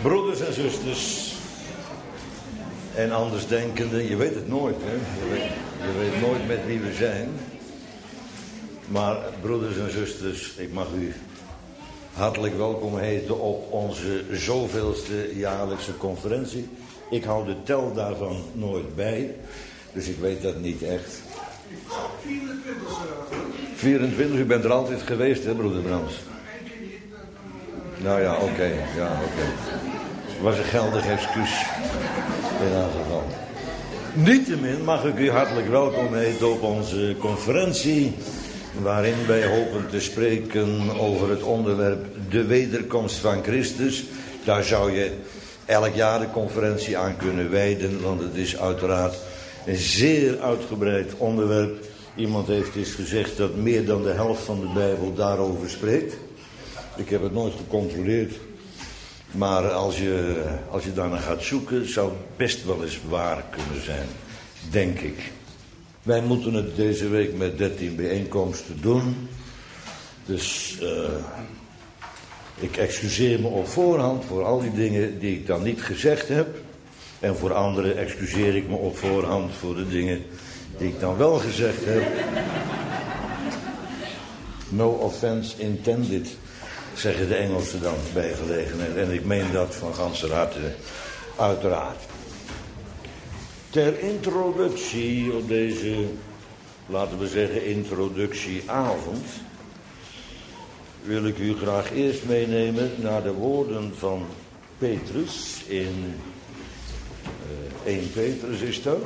Broeders en zusters en andersdenkenden, je weet het nooit, hè? Je weet nooit met wie we zijn. Maar broeders en zusters, ik mag u hartelijk welkom heten op onze zoveelste jaarlijkse conferentie. Ik hou de tel daarvan nooit bij, dus ik weet dat niet echt. 24, u bent er altijd geweest, hè, broeder Brams? Nou ja, oké. Was een geldig excuus in haar geval. Niettemin mag ik u hartelijk welkom heten op onze conferentie, waarin wij hopen te spreken over het onderwerp de wederkomst van Christus. Daar zou je elk jaar de conferentie aan kunnen wijden, want het is uiteraard een zeer uitgebreid onderwerp. Iemand heeft eens gezegd dat meer dan de helft van de Bijbel daarover spreekt. Ik heb het nooit gecontroleerd. Maar als je daarna gaat zoeken, zou het best wel eens waar kunnen zijn, denk ik. Wij moeten het deze week met 13 bijeenkomsten doen. Dus ik excuseer me op voorhand voor al die dingen die ik dan niet gezegd heb. En voor anderen excuseer ik me op voorhand voor de dingen die ik dan wel gezegd heb. No offense intended, zeggen de Engelsen dan bij gelegenheid. En ik meen dat van ganser harte, uiteraard. Ter introductie op deze, laten we zeggen, introductieavond, wil ik u graag eerst meenemen naar de woorden van Petrus in 1 Petrus is dat.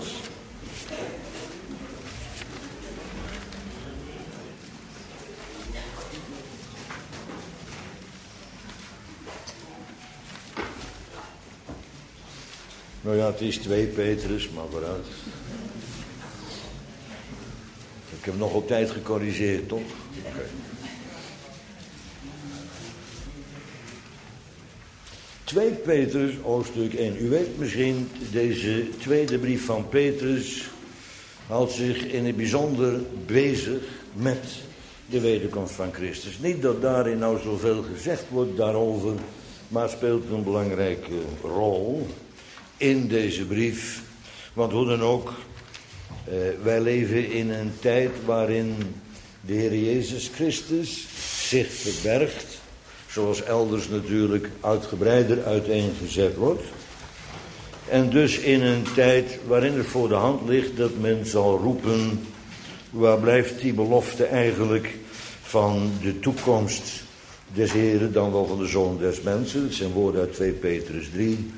Nou ja, het is 2 Petrus, maar vooruit. Ik heb nog op tijd gecorrigeerd, toch? Okay. Twee Petrus, hoofdstuk 1. U weet misschien, deze tweede brief van Petrus houdt zich in het bijzonder bezig met de wederkomst van Christus. Niet dat daarin nou zoveel gezegd wordt daarover, maar speelt een belangrijke rol in deze brief. Want hoe dan ook, wij leven in een tijd waarin de Heer Jezus Christus zich verbergt, zoals elders natuurlijk uitgebreider uiteengezet wordt. En dus in een tijd waarin het voor de hand ligt dat men zal roepen, waar blijft die belofte eigenlijk van de toekomst des Heren, dan wel van de Zoon des Mensen. Dat zijn woorden uit 2 Petrus 3.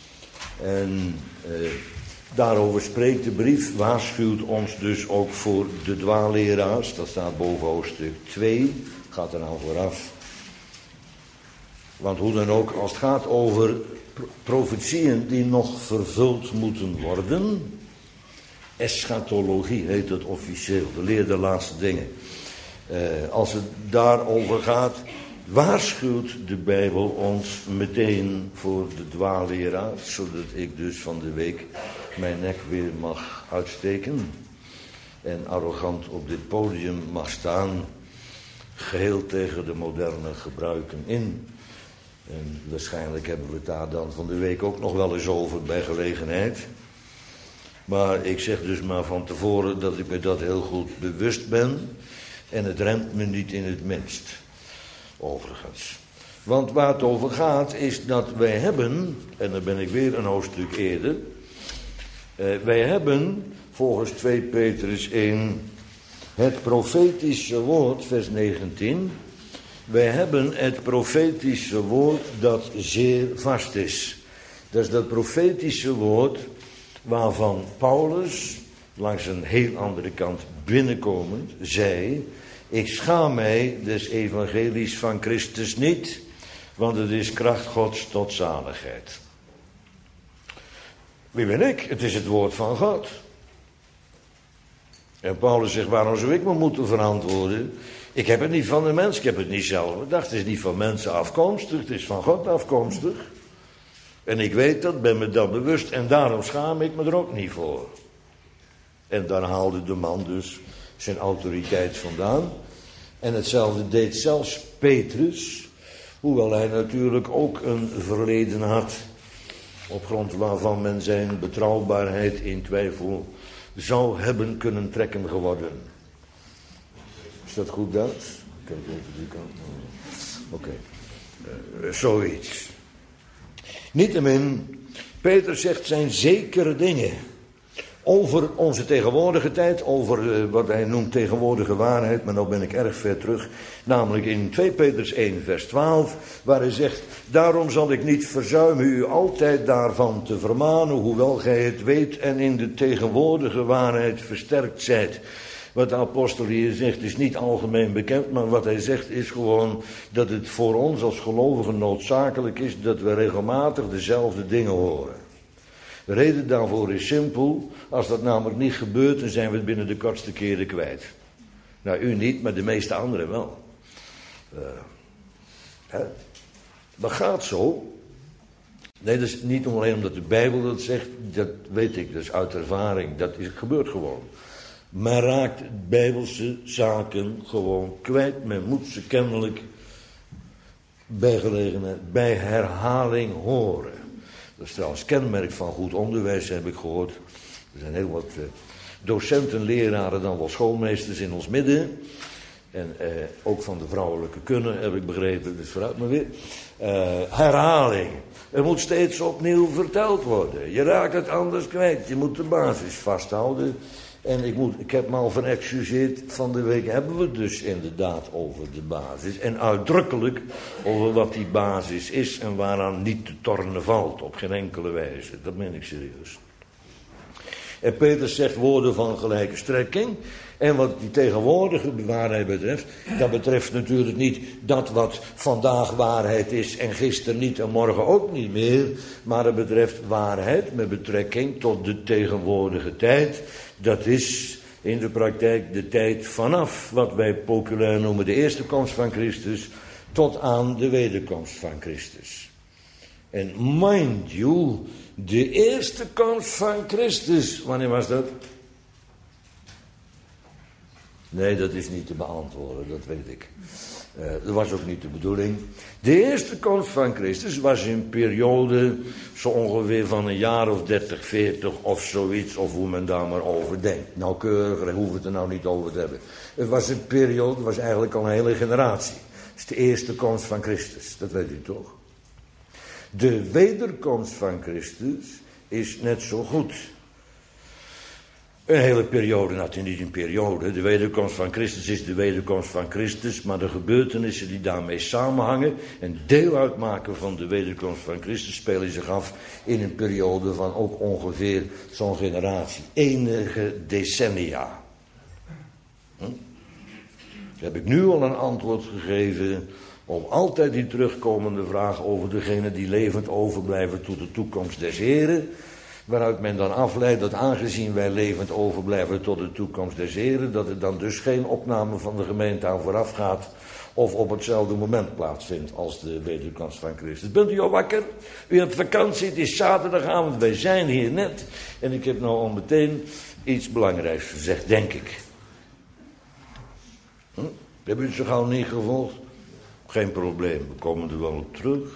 En daarover spreekt de brief, waarschuwt ons dus ook voor de dwaalleraars. Dat staat boven hoofdstuk 2, gaat er aan vooraf. Want hoe dan ook, als het gaat over profetieën die nog vervuld moeten worden, eschatologie heet het officieel, de leer der laatste dingen. Als het daarover gaat, waarschuwt de Bijbel ons meteen voor de dwaalleraar, zodat ik dus van de week mijn nek weer mag uitsteken en arrogant op dit podium mag staan, geheel tegen de moderne gebruiken in. En waarschijnlijk hebben we het daar dan van de week ook nog wel eens over bij gelegenheid. Maar ik zeg dus maar van tevoren dat ik me dat heel goed bewust ben en het remt me niet in het minst. Overigens. Want waar het over gaat is dat wij hebben, en dan ben ik weer een hoofdstuk eerder, wij hebben volgens 2 Petrus 1 het profetische woord, vers 19. Wij hebben het profetische woord dat zeer vast is. Dat is dat profetische woord waarvan Paulus, langs een heel andere kant binnenkomend, zei: ik schaam mij des evangelies van Christus niet, want het is kracht Gods tot zaligheid. Wie ben ik? Het is het woord van God. En Paulus zegt, waarom zou ik me moeten verantwoorden? Ik heb het niet van de mens, ik heb het niet zelf bedacht. Het is niet van mensen afkomstig, het is van God afkomstig. En ik weet dat, ben me dan bewust en daarom schaam ik me er ook niet voor. En daar haalde de man dus zijn autoriteit vandaan. En hetzelfde deed zelfs Petrus Hoewel hij natuurlijk ook een verleden had, op grond waarvan men zijn betrouwbaarheid in twijfel zou hebben kunnen trekken geworden. Is dat goed, Duits? Kijk even die kant. Oké. Zoiets. Niettemin, Peter zegt zijn zekere dingen over onze tegenwoordige tijd, over wat hij noemt tegenwoordige waarheid, maar nou ben ik erg ver terug, namelijk in 2 Petrus 1 vers 12, waar hij zegt, daarom zal ik niet verzuimen u altijd daarvan te vermanen, hoewel gij het weet en in de tegenwoordige waarheid versterkt zijt. Wat de apostel hier zegt is niet algemeen bekend, maar wat hij zegt is gewoon dat het voor ons als gelovigen noodzakelijk is dat we regelmatig dezelfde dingen horen. De reden daarvoor is simpel, als dat namelijk niet gebeurt, dan zijn we het binnen de kortste keren kwijt. Nou, u niet, maar de meeste anderen wel. Dat gaat zo. Nee, dat is niet alleen omdat de Bijbel dat zegt, dat weet ik, dat is uit ervaring, gebeurt gewoon. Men raakt bijbelse zaken gewoon kwijt. Men moet ze kennelijk bij gelegenheid, bij herhaling horen. Dat is trouwens kenmerk van goed onderwijs, heb ik gehoord. Er zijn heel wat docenten, leraren, dan wel schoolmeesters in ons midden. En ook van de vrouwelijke kunne, heb ik begrepen, dus vooruit maar weer. Herhaling. Er moet steeds opnieuw verteld worden. Je raakt het anders kwijt. Je moet de basis vasthouden. En ik heb me al verexcuseerd, van de week hebben we dus inderdaad over de basis. En uitdrukkelijk over wat die basis is en waaraan niet te tornen valt, op geen enkele wijze. Dat meen ik serieus. En Petrus zegt woorden van gelijke strekking. En wat die tegenwoordige waarheid betreft, dat betreft natuurlijk niet dat wat vandaag waarheid is en gisteren niet en morgen ook niet meer. Maar het betreft waarheid met betrekking tot de tegenwoordige tijd. Dat is in de praktijk de tijd vanaf wat wij populair noemen de eerste komst van Christus tot aan de wederkomst van Christus. En mind you, de eerste komst van Christus, wanneer was dat? Nee, dat is niet te beantwoorden, dat weet ik. Dat was ook niet de bedoeling. De eerste komst van Christus was een periode zo ongeveer van een jaar of 30, 40 of zoiets, of hoe men daar maar over denkt. Nauwkeuriger, daar hoeven we het er nou niet over te hebben. Het was een periode, het was eigenlijk al een hele generatie. Het is de eerste komst van Christus, dat weet u toch? De wederkomst van Christus is net zo goed. Een hele periode, nou niet een periode, de wederkomst van Christus is de wederkomst van Christus, maar de gebeurtenissen die daarmee samenhangen en deel uitmaken van de wederkomst van Christus spelen zich af in een periode van ook ongeveer zo'n generatie, enige decennia. Heb ik nu al een antwoord gegeven op altijd die terugkomende vraag over degenen die levend overblijven tot de toekomst des Heren. Waaruit men dan afleidt dat aangezien wij levend overblijven tot de toekomst des Heren, dat er dan dus geen opname van de gemeente aan vooraf gaat of op hetzelfde moment plaatsvindt als de wederkomst van Christus. Bent u al wakker? U hebt vakantie, het is zaterdagavond, wij zijn hier net. En ik heb nou al meteen iets belangrijks gezegd, denk ik. Hebben u het zo gauw niet gevolgd? Geen probleem, we komen er wel op terug.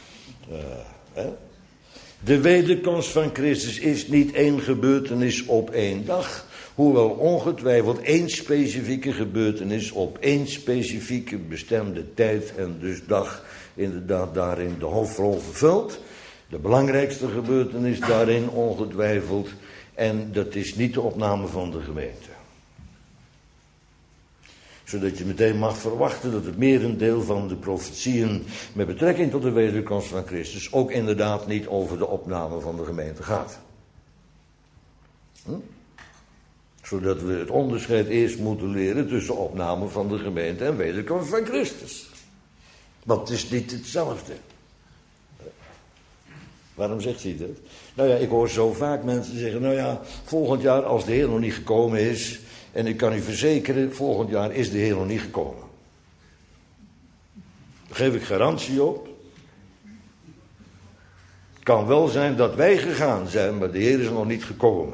De wederkomst van Christus is niet één gebeurtenis op één dag, hoewel ongetwijfeld één specifieke gebeurtenis op één specifieke bestemde tijd en dus dag inderdaad daarin de hoofdrol vervult. De belangrijkste gebeurtenis daarin ongetwijfeld, en dat is niet de opname van de gemeente. Zodat je meteen mag verwachten dat het merendeel van de profetieën met betrekking tot de wederkomst van Christus ook inderdaad niet over de opname van de gemeente gaat. Zodat we het onderscheid eerst moeten leren tussen opname van de gemeente en wederkomst van Christus. Want het is niet hetzelfde. Waarom zegt hij dat? Nou ja, ik hoor zo vaak mensen zeggen, nou ja, volgend jaar als de Heer nog niet gekomen is, en ik kan u verzekeren, volgend jaar is de Heer nog niet gekomen. Daar geef ik garantie op. Het kan wel zijn dat wij gegaan zijn, maar de Heer is nog niet gekomen.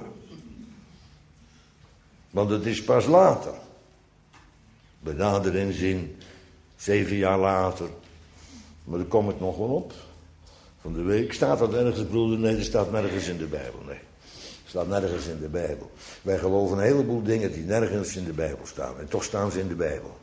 Want het is pas later. Bij nader inzien, 7 jaar later, Maar daar kom ik nog wel op. Van de week. Staat dat ergens, broeder? Nee, dat staat nergens in de Bijbel. Nee. Dat staat nergens in de Bijbel. Wij geloven een heleboel dingen die nergens in de Bijbel staan. En toch staan ze in de Bijbel.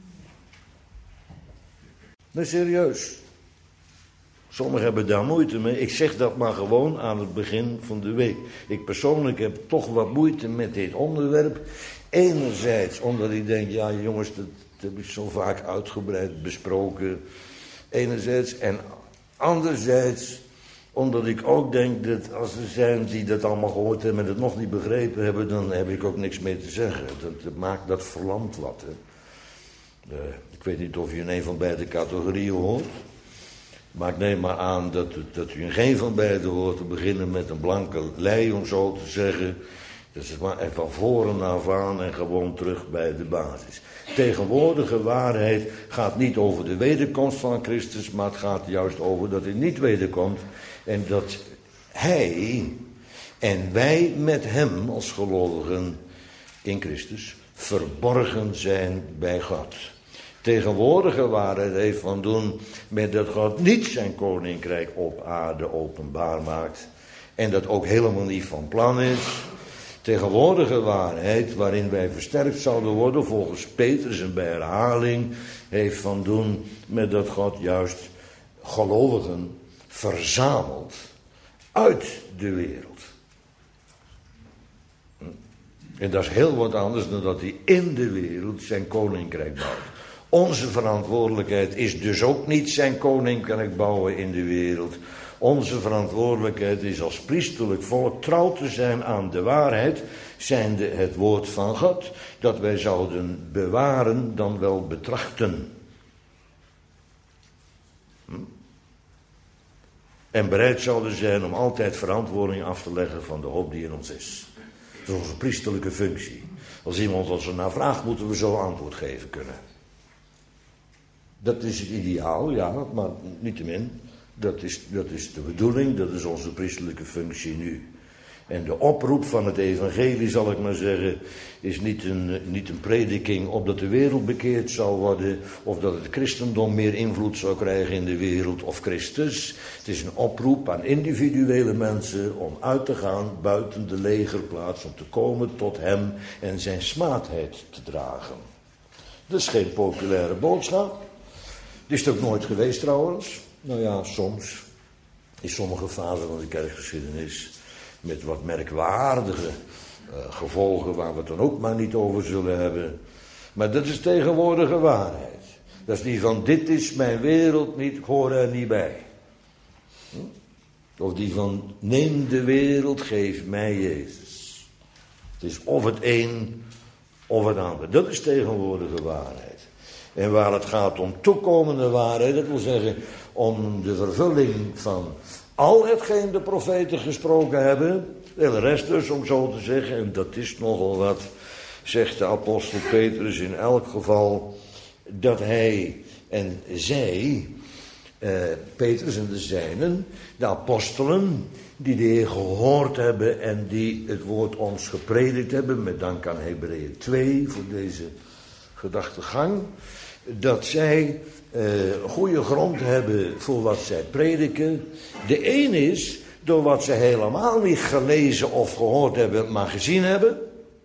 Maar serieus. Sommigen hebben daar moeite mee. Ik zeg dat maar gewoon aan het begin van de week. Ik persoonlijk heb toch wat moeite met dit onderwerp. Enerzijds omdat ik denk, ja jongens, dat heb ik zo vaak uitgebreid besproken. Enerzijds. En anderzijds omdat ik ook denk dat als er zijn die dat allemaal gehoord hebben en het nog niet begrepen hebben, dan heb ik ook niks meer te zeggen. Dat verlamt wat. Hè. Ik weet niet of je in een van beide categorieën hoort. Maar ik neem maar aan dat u in geen van beide hoort te beginnen met een blanke lei, om zo te zeggen. Dus het maar van voren af aan en gewoon terug bij de basis. Tegenwoordige waarheid gaat niet over de wederkomst van Christus, maar het gaat juist over dat hij niet wederkomt. En dat hij en wij met hem als gelovigen in Christus verborgen zijn bij God. Tegenwoordige waarheid heeft van doen met dat God niet zijn koninkrijk op aarde openbaar maakt. En dat ook helemaal niet van plan is. Tegenwoordige waarheid, waarin wij versterkt zouden worden volgens Petrus en bij herhaling, heeft van doen met dat God juist gelovigen verzamelt uit de wereld. En dat is heel wat anders dan dat hij in de wereld zijn koninkrijk bouwt. Onze verantwoordelijkheid is dus ook niet zijn koninkrijk bouwen in de wereld. Onze verantwoordelijkheid is als priesterlijk volk trouw te zijn aan de waarheid, zijnde het woord van God, dat wij zouden bewaren dan wel betrachten. En bereid zouden zijn om altijd verantwoording af te leggen van de hoop die in ons is. Dat is onze priesterlijke functie. Als iemand ons ernaar vraagt, moeten we zo antwoord geven kunnen. Dat is het ideaal, ja, maar niettemin. Dat is de bedoeling, dat is onze priesterlijke functie nu. En de oproep van het evangelie, zal ik maar zeggen, is niet een prediking opdat de wereld bekeerd zal worden, of dat het christendom meer invloed zou krijgen in de wereld, of Christus. Het is een oproep aan individuele mensen om uit te gaan buiten de legerplaats, om te komen tot hem en zijn smaadheid te dragen. Dat is geen populaire boodschap. Dat is het ook nooit geweest trouwens. Nou ja, soms, in sommige fasen van de kerkgeschiedenis, met wat merkwaardige gevolgen waar we het dan ook maar niet over zullen hebben. Maar dat is tegenwoordige waarheid. Dat is niet van, dit is mijn wereld niet, ik hoor er niet bij. Of die van, neem de wereld, geef mij Jezus. Het is of het een of het ander. Dat is tegenwoordige waarheid. En waar het gaat om toekomende waarheid, dat wil zeggen om de vervulling van al hetgeen de profeten gesproken hebben, de hele rest dus om zo te zeggen, en dat is nogal wat, zegt de apostel Petrus in elk geval, dat hij en zij, Petrus en de zijnen, de apostelen, die de Heer gehoord hebben en die het woord ons gepredikt hebben, met dank aan Hebreeën 2 voor deze gedachtegang, dat zij goede grond hebben voor wat zij prediken. De een is door wat ze helemaal niet gelezen of gehoord hebben, maar gezien hebben.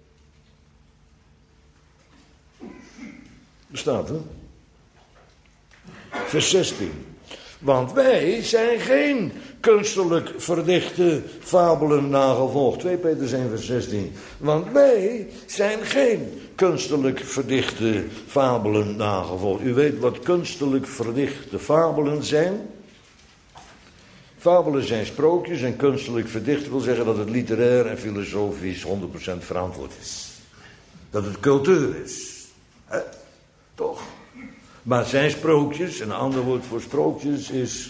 Bestaat er? Vers 16. Want wij zijn geen kunstelijk verdichte fabelen nagevolgd. 2 Petrus 1 vers 16. Want wij zijn geen kunstelijk verdichte fabelen nagevolgd. U weet wat kunstelijk verdichte fabelen zijn? Fabelen zijn sprookjes en kunstelijk verdicht wil zeggen dat het literair en filosofisch 100% verantwoord is. Dat het cultuur is. Hè? Toch? Maar het zijn sprookjes, en een ander woord voor sprookjes is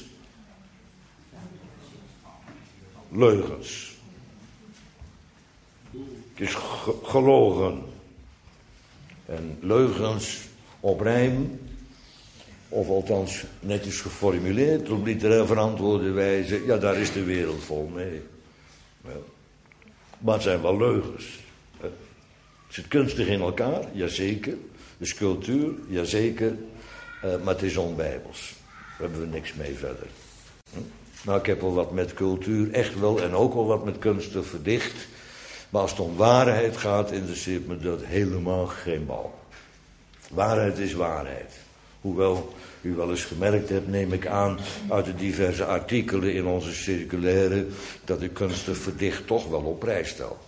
leugens. Het is gelogen. En leugens op rijm, of althans netjes geformuleerd, op literair verantwoorde wijze, ja, daar is de wereld vol mee. Ja. Maar het zijn wel leugens. Het zit kunstig in elkaar, jazeker. Het is cultuur, jazeker. Maar het is onbijbels. Daar hebben we niks mee verder. Nou, ik heb wel wat met cultuur, echt wel, en ook wel wat met kunstig verdicht. Maar als het om waarheid gaat, interesseert me dat helemaal geen bal. Waarheid is waarheid. Hoewel u wel eens gemerkt hebt, neem ik aan, uit de diverse artikelen in onze circulaire, dat ik kunstig verdicht toch wel op prijs stel.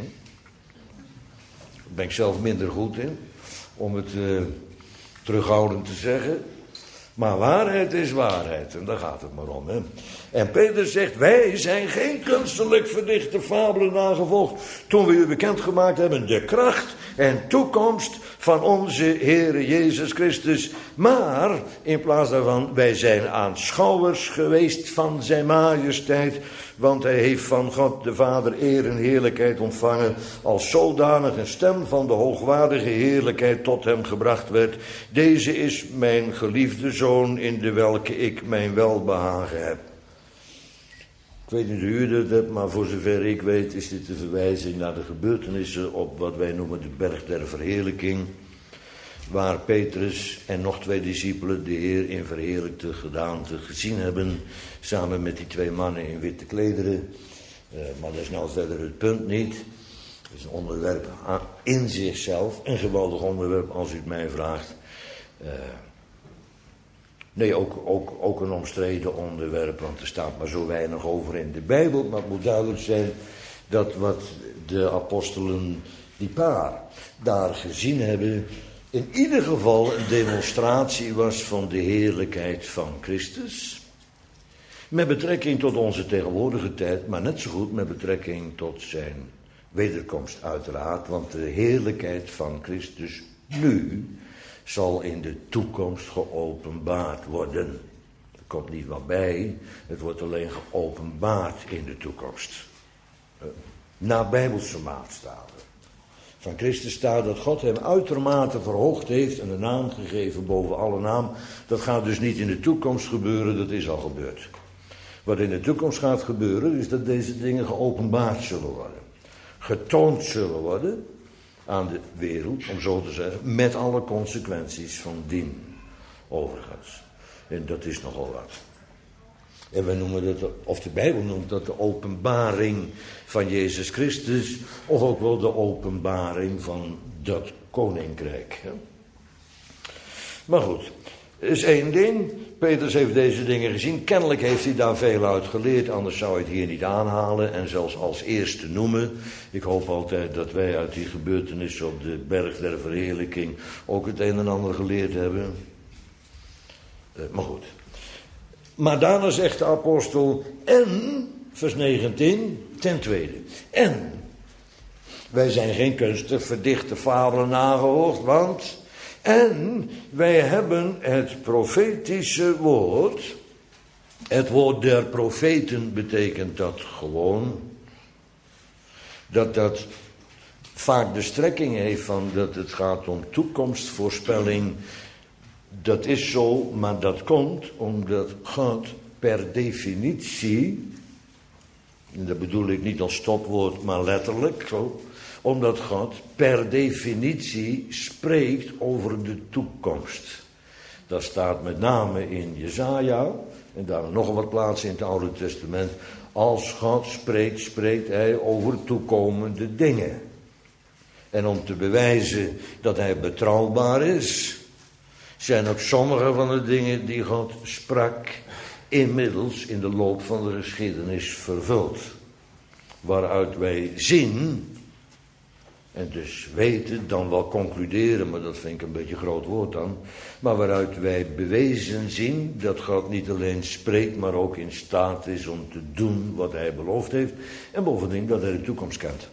Daar ben ik zelf minder goed in, om het terughoudend te zeggen. Maar waarheid is waarheid, en daar gaat het maar om. Hè? En Peter zegt, wij zijn geen kunstelijk verdichte fabelen nagevolgd, toen we u bekendgemaakt hebben de kracht en toekomst van onze Heere Jezus Christus. Maar, in plaats daarvan, wij zijn aanschouwers geweest van zijn majesteit, want hij heeft van God de Vader eer en heerlijkheid ontvangen, als zodanig een stem van de hoogwaardige heerlijkheid tot hem gebracht werd. Deze is mijn geliefde zoon, in de welke ik mijn welbehagen heb. Ik weet niet hoe u dat hebt, maar voor zover ik weet is dit de verwijzing naar de gebeurtenissen op wat wij noemen de berg der verheerlijking, waar Petrus en nog 2 discipelen de Heer in verheerlijkte gedaante gezien hebben, samen met die 2 mannen in witte klederen. Maar dat is nou verder het punt niet. Het is een onderwerp in zichzelf, een geweldig onderwerp als u het mij vraagt. Nee, ook een omstreden onderwerp, want er staat maar zo weinig over in de Bijbel. Maar het moet duidelijk zijn dat wat de apostelen, die paar, daar gezien hebben, in ieder geval een demonstratie was van de heerlijkheid van Christus. Met betrekking tot onze tegenwoordige tijd, maar net zo goed met betrekking tot zijn wederkomst uiteraard. Want de heerlijkheid van Christus nu zal in de toekomst geopenbaard worden. Er komt niet wat bij, het wordt alleen geopenbaard in de toekomst. Naar Bijbelse maatstaven. Van Christus staat dat God hem uitermate verhoogd heeft en een naam gegeven boven alle naam. Dat gaat dus niet in de toekomst gebeuren, dat is al gebeurd. Wat in de toekomst gaat gebeuren, is dat deze dingen geopenbaard zullen worden. Getoond zullen worden aan de wereld, om zo te zeggen, met alle consequenties van dien, overigens. En dat is nogal wat. En we noemen dat, of de Bijbel noemt dat de openbaring van Jezus Christus, of ook wel de openbaring van dat koninkrijk. Maar goed, er is één ding. Petrus heeft deze dingen gezien. Kennelijk heeft hij daar veel uit geleerd, anders zou hij het hier niet aanhalen en zelfs als eerste noemen. Ik hoop altijd dat wij uit die gebeurtenissen op de berg der verheerlijking ook het een en ander geleerd hebben. Maar goed. Maar daarna zegt de apostel, en, vers 19, ten tweede, en wij zijn geen kunstig verdichte fabelen nagevolgd, want en wij hebben het profetische woord. Het woord der profeten betekent dat gewoon. Dat vaak de strekking heeft van dat het gaat om toekomstvoorspelling. Dat is zo, maar dat komt omdat God per definitie, en dat bedoel ik niet als stopwoord, maar letterlijk zo, omdat God per definitie spreekt over de toekomst. Dat staat met name in Jesaja en daar nog wat plaatsen in het Oude Testament. Als God spreekt, spreekt hij over toekomende dingen. En om te bewijzen dat hij betrouwbaar is, zijn ook sommige van de dingen die God sprak inmiddels in de loop van de geschiedenis vervuld. Waaruit wij zien, en dus weten, dan wel concluderen, maar dat vind ik een beetje een groot woord dan. Maar waaruit wij bewezen zien dat God niet alleen spreekt, maar ook in staat is om te doen wat hij beloofd heeft. En bovendien dat hij de toekomst kent.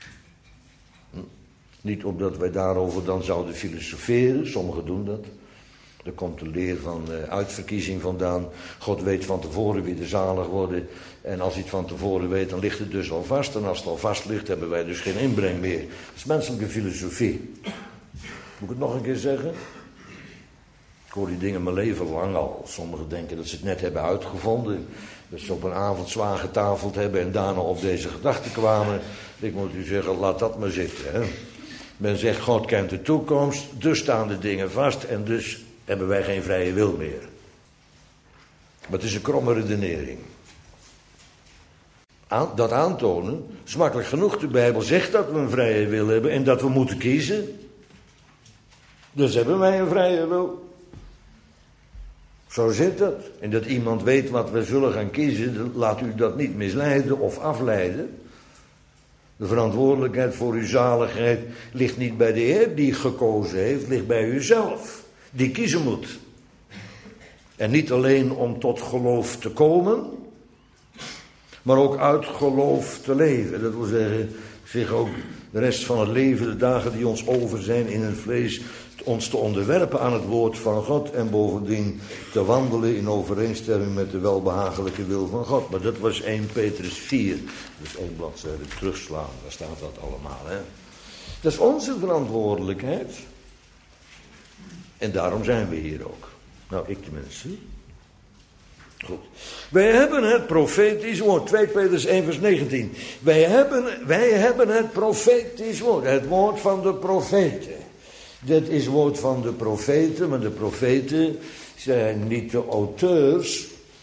Niet omdat wij daarover dan zouden filosoferen, sommigen doen dat. Daar komt de leer van uitverkiezing vandaan. God weet van tevoren wie er zalig worden. En als hij het van tevoren weet, dan ligt het dus al vast. En als het al vast ligt, hebben wij dus geen inbreng meer. Dat is menselijke filosofie. Moet ik het nog een keer zeggen? Ik hoor die dingen mijn leven lang al. Sommigen denken dat ze het net hebben uitgevonden. Dat ze op een avond zwaar getafeld hebben en daarna op deze gedachten kwamen. Ik moet u zeggen, laat dat maar zitten. Hè? Men zegt, God kent de toekomst, dus staan de dingen vast en dus hebben wij geen vrije wil meer. Maar het is een kromme redenering. Dat aantonen is makkelijk genoeg. De Bijbel zegt dat we een vrije wil hebben en dat we moeten kiezen. Dus hebben wij een vrije wil. Zo zit dat. En dat iemand weet wat we zullen gaan kiezen, laat u dat niet misleiden of afleiden. De verantwoordelijkheid voor uw zaligheid ligt niet bij de Heer die gekozen heeft, ligt bij uzelf, die kiezen moet. En niet alleen om tot geloof te komen, maar ook uit geloof te leven. Dat wil zeggen, zich ook de rest van het leven, de dagen die ons over zijn in het vlees, ons te onderwerpen aan het woord van God en bovendien te wandelen in overeenstemming met de welbehagelijke wil van God. Maar dat was 1 Petrus 4, dus 1 bladzijde terugslaan, daar staat dat allemaal. Hè? Dat is onze verantwoordelijkheid en daarom zijn we hier ook. Nou, ik tenminste. Goed. Wij hebben het profetisch woord, 2 Petrus 1 vers 19. Wij hebben het profetisch woord, het woord van de profeten. Dit is het woord van de profeten, maar de profeten zijn niet de auteurs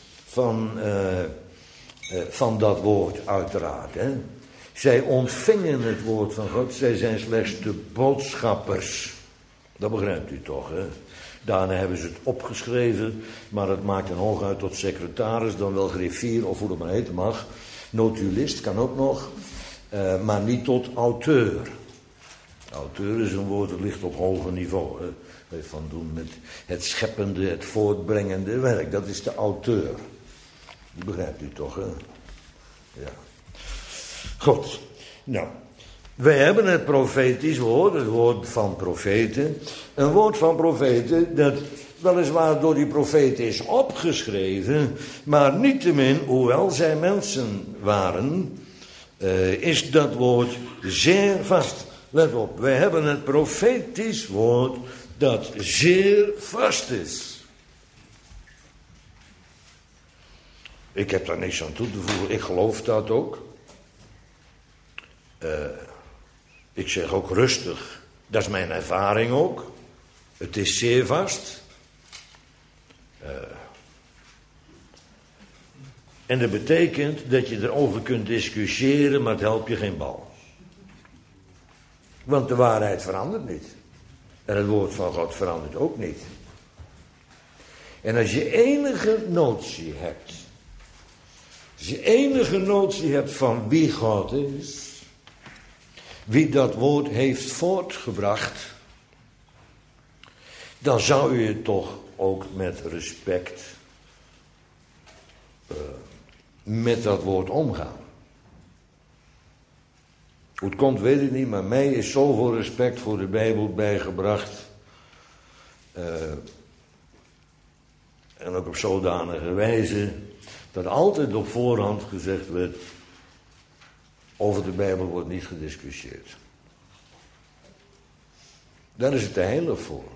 van dat woord uiteraard. Hè. Zij ontvingen het woord van God, zij zijn slechts de boodschappers. Dat begrijpt u toch, hè? Daarna hebben ze het opgeschreven, maar het maakt een hooguit tot secretaris, dan wel griffier of hoe dat maar heten mag. Notulist kan ook nog, maar niet tot auteur. Auteur is een woord dat ligt op hoger niveau. Hè. Heeft van doen met het scheppende, het voortbrengende werk. Dat is de auteur. Die begrijpt u toch, hè? Ja. Goed. Nou, wij hebben het profetisch woord, het woord van profeten. Een woord van profeten dat weliswaar door die profeten is opgeschreven, maar niettemin, hoewel zij mensen waren, is dat woord zeer vast. Let op, wij hebben het profetisch woord dat zeer vast is. Ik heb daar niks aan toe te voegen, ik geloof dat ook. Ik zeg ook rustig, dat is mijn ervaring ook. Het is zeer vast. En dat betekent dat je erover kunt discussiëren, maar het helpt je geen bal. Want de waarheid verandert niet. En het woord van God verandert ook niet. En als je enige notie hebt van wie God is, wie dat woord heeft voortgebracht, dan zou je toch ook met respect met dat woord omgaan. Hoe het komt weet ik niet, maar mij is zoveel respect voor de Bijbel bijgebracht. En ook op zodanige wijze dat altijd op voorhand gezegd werd, over de Bijbel wordt niet gediscussieerd. Daar is het te heilig voor.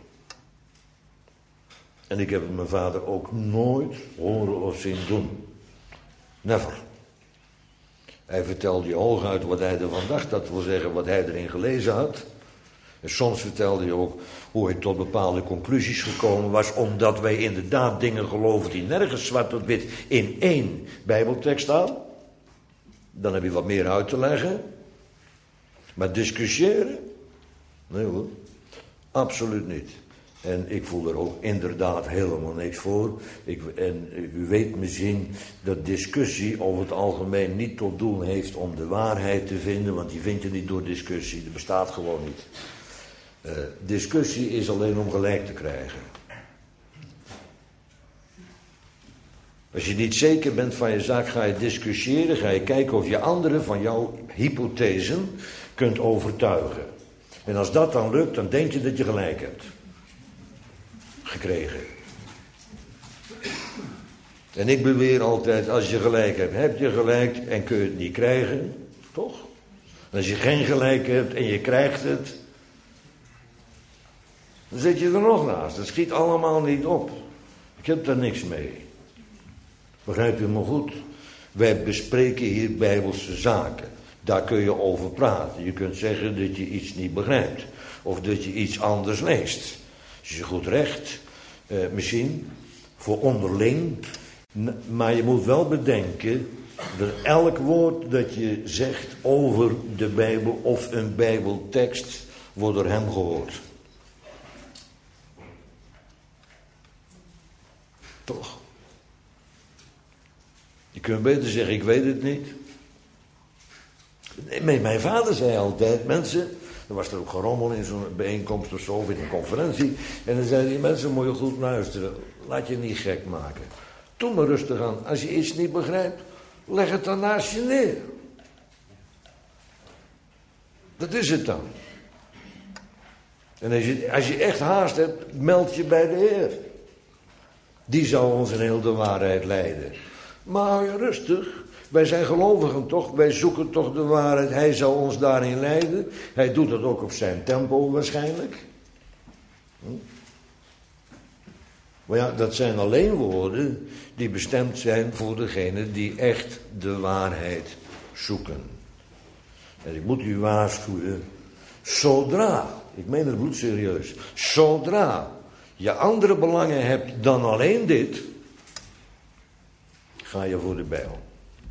En ik heb het mijn vader ook nooit horen of zien doen. Never. Hij vertelde je hooguit wat hij ervan dacht, dat wil zeggen wat hij erin gelezen had. En soms vertelde hij ook hoe hij tot bepaalde conclusies gekomen was, omdat wij inderdaad dingen geloven die nergens zwart op wit in 1 Bijbeltekst staan. Dan heb je wat meer uit te leggen. Maar discussiëren? Nee hoor, absoluut niet. En ik voel er ook inderdaad helemaal niks voor. En u weet misschien dat discussie over het algemeen niet tot doel heeft om de waarheid te vinden, want die vind je niet door discussie, dat bestaat gewoon niet. Discussie is alleen om gelijk te krijgen. Als je niet zeker bent van je zaak, ga je discussiëren, ga je kijken of je anderen van jouw hypothesen kunt overtuigen. En als dat dan lukt, dan denk je dat je gelijk hebt gekregen. En ik beweer altijd, als je gelijk hebt, heb je gelijk en kun je het niet krijgen, toch? En als je geen gelijk hebt en je krijgt het, dan zit je er nog naast. Dat schiet allemaal niet op. Ik heb daar niks mee. Begrijp je me goed? Wij bespreken hier Bijbelse zaken. Daar kun je over praten. Je kunt zeggen dat je iets niet begrijpt. Of dat je iets anders leest. Is je goed recht. Misschien voor onderling. Maar je moet wel bedenken dat elk woord dat je zegt over de Bijbel of een Bijbeltekst wordt door hem gehoord. Toch? Je kunt beter zeggen, ik weet het niet. Nee, mijn vader zei altijd, mensen, er was er ook gerommel in zo'n bijeenkomst of zo, of in een conferentie. En dan zeiden die mensen, moet je goed luisteren, laat je niet gek maken. Doe maar rustig aan, als je iets niet begrijpt, leg het dan naast je neer. Dat is het dan. En als je echt haast hebt, meld je bij de Heer. Die zal ons in heel de waarheid leiden. Maar hou je rustig. Wij zijn gelovigen toch? Wij zoeken toch de waarheid. Hij zal ons daarin leiden. Hij doet dat ook op zijn tempo waarschijnlijk. Maar ja, dat zijn alleen woorden die bestemd zijn voor degenen die echt de waarheid zoeken. En ik moet u waarschuwen. Zodra, ik meen het bloedserieus. Zodra je andere belangen hebt dan alleen dit, ga je voor de bijl.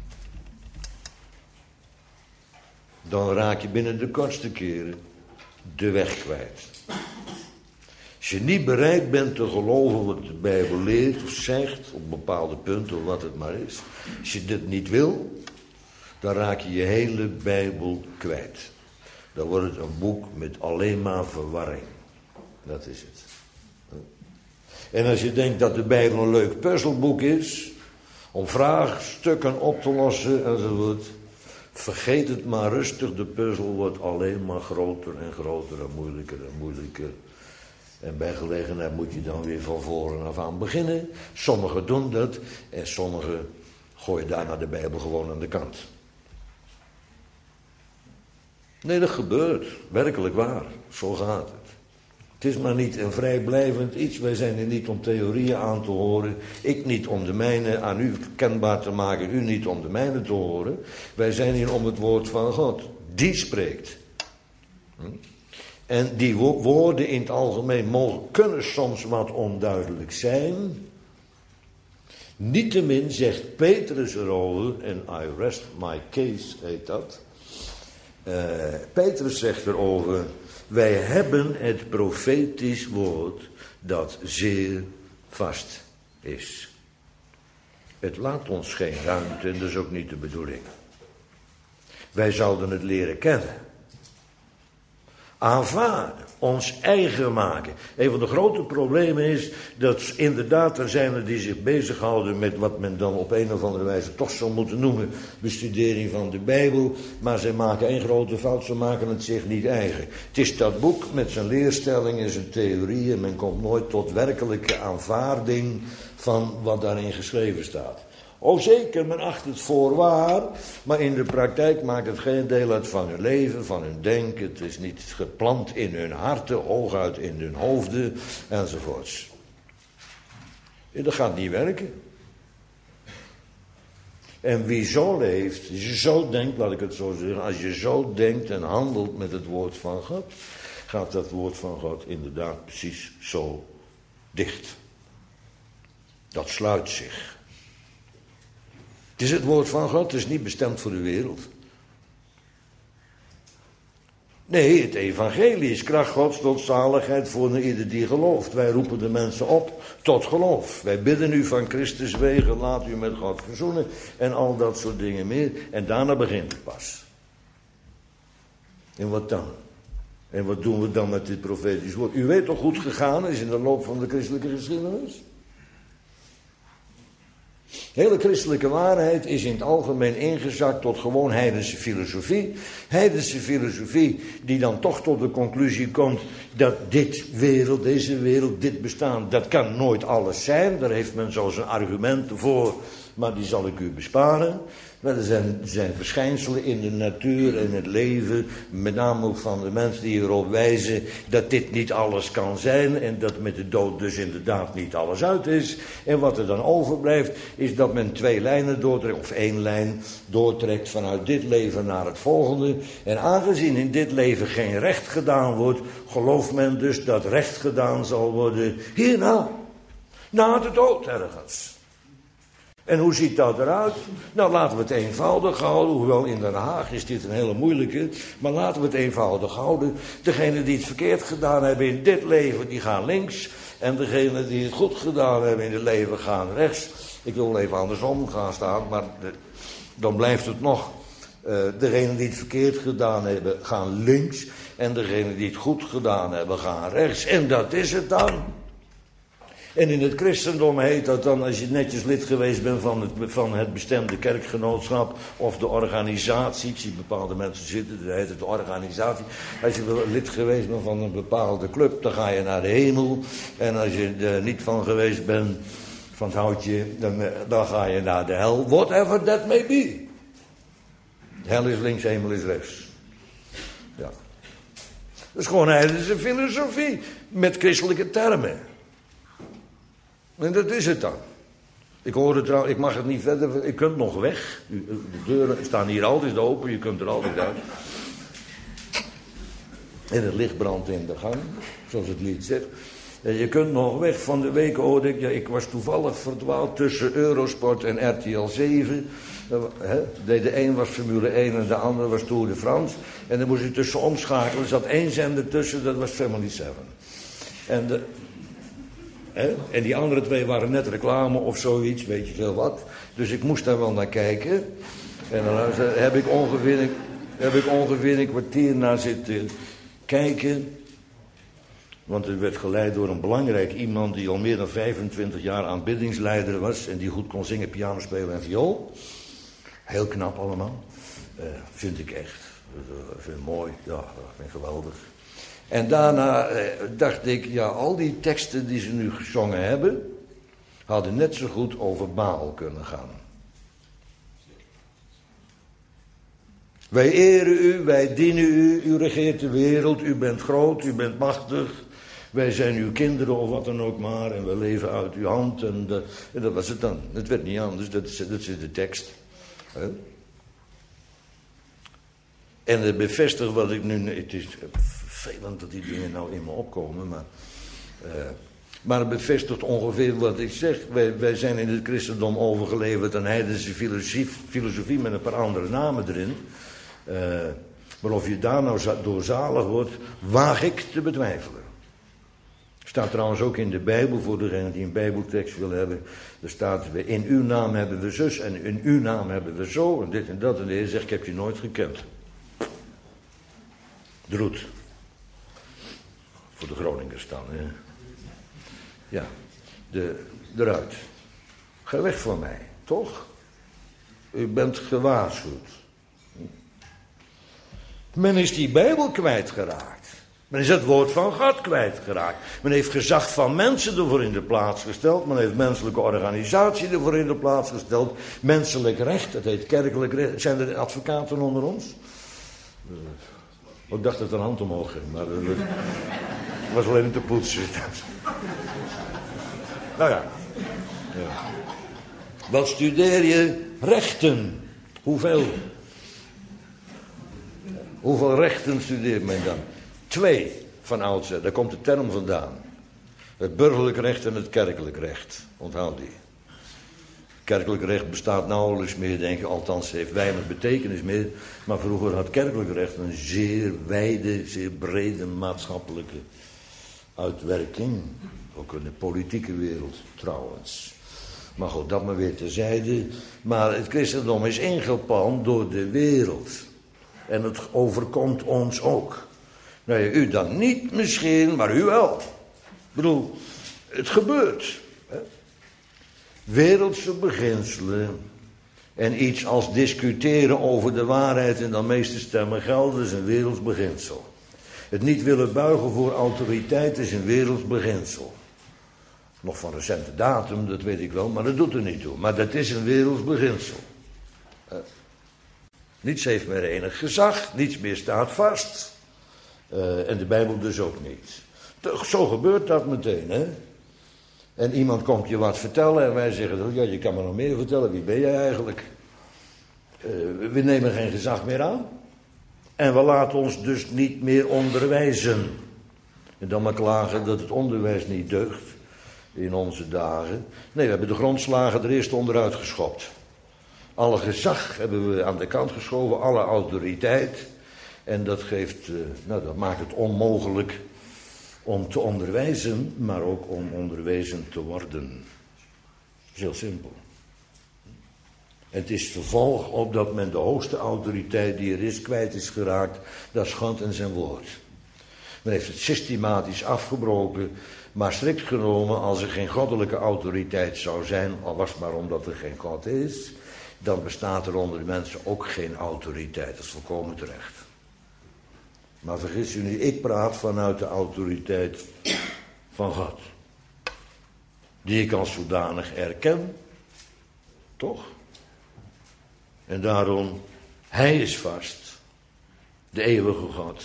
Dan raak je binnen de kortste keren de weg kwijt. Als je niet bereid bent te geloven wat de Bijbel leert of zegt, op bepaalde punten of wat het maar is. Als je dit niet wil, dan raak je je hele Bijbel kwijt. Dan wordt het een boek met alleen maar verwarring. Dat is het. En als je denkt dat de Bijbel een leuk puzzelboek is, om vraagstukken op te lossen enzovoort, vergeet het maar rustig, de puzzel wordt alleen maar groter en groter en moeilijker. En bij gelegenheid moet je dan weer van voren af aan beginnen. Sommigen doen dat en sommigen gooien daarna de Bijbel gewoon aan de kant. Nee, dat gebeurt. Werkelijk waar. Zo gaat het. Het is maar niet een vrijblijvend iets. Wij zijn er niet om theorieën aan te horen. Ik niet om de mijne aan u kenbaar te maken. U niet om de mijne te horen. Wij zijn hier om het woord van God. Die spreekt. En die woorden in het algemeen kunnen soms wat onduidelijk zijn. Niettemin zegt Petrus erover, en I rest my case heet dat. Petrus zegt erover, wij hebben het profetisch woord dat zeer vast is. Het laat ons geen ruimte en dat is ook niet de bedoeling. Wij zouden het leren kennen. Aanvaarden, ons eigen maken. Een van de grote problemen is dat inderdaad er zijn die zich bezighouden met wat men dan op een of andere wijze toch zou moeten noemen bestudering van de Bijbel. Maar zij maken één grote fout, ze maken het zich niet eigen. Het is dat boek met zijn leerstellingen en zijn theorieën. Men komt nooit tot werkelijke aanvaarding van wat daarin geschreven staat. Oh zeker, men acht het voor waar, maar in de praktijk maakt het geen deel uit van hun leven, van hun denken. Het is niet geplant in hun harten, hooguit in hun hoofden, enzovoorts. En dat gaat niet werken. En wie zo leeft, als je zo denkt, laat ik het zo zeggen, als je zo denkt en handelt met het woord van God, gaat dat woord van God inderdaad precies zo dicht. Dat sluit zich. Het is het woord van God, het is niet bestemd voor de wereld. Nee, het evangelie is kracht Gods tot zaligheid voor ieder die gelooft. Wij roepen de mensen op tot geloof. Wij bidden u van Christus wegen, laat u met God verzoenen en al dat soort dingen meer. En daarna begint het pas. En wat dan? En wat doen we dan met dit profetisch woord? U weet toch goed gegaan is in de loop van de christelijke geschiedenis? De hele christelijke waarheid is in het algemeen ingezakt tot gewoon heidense filosofie. Heidense filosofie die dan toch tot de conclusie komt dat deze wereld, dit bestaan, dat kan nooit alles zijn. Daar heeft men zo zijn argumenten voor, maar die zal ik u besparen. Maar er zijn verschijnselen in de natuur en het leven, met name ook van de mensen die erop wijzen dat dit niet alles kan zijn en dat met de dood dus inderdaad niet alles uit is. En wat er dan overblijft is dat men 2 lijnen doortrekt, of 1 lijn doortrekt vanuit dit leven naar het volgende. En aangezien in dit leven geen recht gedaan wordt, gelooft men dus dat recht gedaan zal worden hierna, na de dood ergens. En hoe ziet dat eruit? Nou, laten we het eenvoudig houden. Hoewel in Den Haag is dit een hele moeilijke. Maar laten we het eenvoudig houden. Degenen die het verkeerd gedaan hebben in dit leven, die gaan links. En degenen die het goed gedaan hebben in het leven, gaan rechts. Ik wil even andersom gaan staan, maar dan blijft het nog. Degenen die het verkeerd gedaan hebben, gaan links. En degenen die het goed gedaan hebben, gaan rechts. En dat is het dan. En in het christendom heet dat dan, als je netjes lid geweest bent van het bestemde kerkgenootschap of de organisatie. Ik zie bepaalde mensen zitten, dat heet het de organisatie. Als je lid geweest bent van een bepaalde club, dan ga je naar de hemel. En als je er niet van geweest bent, van het houtje, dan ga je naar de hel. Whatever that may be. Hel is links, hemel is rechts. Ja. Dat is gewoon heidense filosofie met christelijke termen. En dat is het dan. Ik hoor het trouwens, ik mag het niet verder, je kunt nog weg. De deuren staan hier altijd open, je kunt er altijd uit. En het licht brandt in de gang, zoals het lied zegt. En je kunt nog weg. Van de week hoorde ik, ik was toevallig verdwaald tussen Eurosport en RTL 7. De een was Formule 1 en de ander was Tour de France. En dan moest je tussen omschakelen. Er zat één zender tussen, dat was Family 7. En die andere twee waren net reclame of zoiets, weet je veel wat. Dus ik moest daar wel naar kijken. En dan heb ik ongeveer een kwartier naar zitten kijken. Want het werd geleid door een belangrijk iemand die al meer dan 25 jaar aanbiddingsleider was. En die goed kon zingen, piano spelen en viool. Heel knap allemaal. Vind ik echt. Vind ik mooi. Ja, vind ik geweldig. En daarna dacht ik, ja, al die teksten die ze nu gezongen hebben, hadden net zo goed over Baal kunnen gaan. Wij eren u, wij dienen u, u regeert de wereld, u bent groot, u bent machtig. Wij zijn uw kinderen of wat dan ook maar en we leven uit uw hand. En dat was het dan. Het werd niet anders, dat is de tekst. En het bevestigt wat ik nu... Het is vervelend dat die dingen nou in me opkomen, maar het bevestigt ongeveer wat ik zeg. Wij zijn in het christendom overgeleverd aan heidense filosofie met een paar andere namen erin. Maar of je daar nou door zalig wordt, waag ik te betwijfelen. Staat trouwens ook in de Bijbel, voor degene die een Bijbeltekst wil hebben. Er staat, in uw naam hebben we zus en in uw naam hebben we zo en dit en dat. En de Heer zegt, ik heb je nooit gekend. Droet. Voor de Groningers dan, hè. Ja, eruit. Ga weg van mij, toch? U bent gewaarschuwd. Men is die Bijbel kwijtgeraakt. Men is het woord van God kwijtgeraakt. Men heeft gezag van mensen ervoor in de plaats gesteld. Men heeft menselijke organisatie ervoor in de plaats gesteld. Menselijk recht, dat heet kerkelijk recht. Zijn er advocaten onder ons? Ik dacht dat er een hand omhoog ging, maar het was alleen om te poetsen. Nou ja. Wat studeer je? Rechten. Hoeveel? Hoeveel rechten studeert men dan? 2 van oudsher, daar komt de term vandaan. Het burgerlijk recht en het kerkelijk recht. Onthoud die. Kerkelijk recht bestaat nauwelijks meer, denk ik. Althans, heeft weinig betekenis meer. Maar vroeger had kerkelijk recht een zeer wijde, zeer brede maatschappelijke uitwerking. Ook in de politieke wereld trouwens. Maar goed, dat maar weer terzijde. Maar het christendom is ingepalmd door de wereld. En het overkomt ons ook. Nou ja, u dan niet misschien, maar u wel. Ik bedoel, het gebeurt. Hè? Wereldse beginselen en iets als discussiëren over de waarheid en dan meeste stemmen gelden is een werelds beginsel. Het niet willen buigen voor autoriteit is een werelds beginsel. Nog van recente datum, dat weet ik wel, maar dat doet er niet toe. Maar dat is een werelds beginsel. Niets heeft meer enig gezag, niets meer staat vast. En de Bijbel dus ook niet. Zo gebeurt dat meteen, hè. En iemand komt je wat vertellen en wij zeggen, ja, je kan me nog meer vertellen, wie ben jij eigenlijk? We nemen geen gezag meer aan. En we laten ons dus niet meer onderwijzen. En dan maar klagen dat het onderwijs niet deugt. in onze dagen. Nee, we hebben de grondslagen er eerst onderuit geschopt. Alle gezag hebben we aan de kant geschoven, alle autoriteit. En dat dat maakt het onmogelijk om te onderwijzen, maar ook om onderwezen te worden. Dat is heel simpel. Het is vervolg op dat men de hoogste autoriteit die er is kwijt is geraakt. Dat is God en zijn woord. Men heeft het systematisch afgebroken. Maar strikt genomen, als er geen goddelijke autoriteit zou zijn, al was het maar omdat er geen God is, dan bestaat er onder de mensen ook geen autoriteit. Dat is volkomen terecht. Maar vergis u niet, ik praat vanuit de autoriteit van God. Die ik als zodanig erken. Toch? En daarom, hij is vast. De eeuwige God.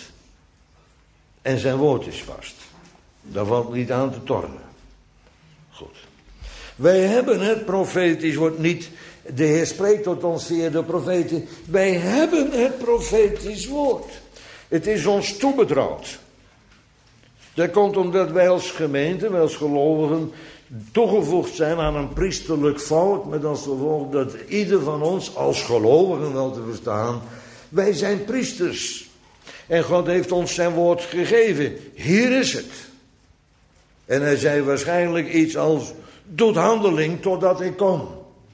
En zijn woord is vast. Daar valt niet aan te tornen. Goed. Wij hebben het profetisch woord niet. De Heer spreekt tot ons via de profeten. Wij hebben het profetisch woord. Het is ons toebetrouwd. Dat komt omdat wij als gemeente, wij als gelovigen, toegevoegd zijn aan een priesterlijk volk. Met als gevolg dat ieder van ons als gelovigen wel te verstaan. Wij zijn priesters. En God heeft ons zijn woord gegeven. Hier is het. En hij zei waarschijnlijk iets als: doet handeling totdat ik kom.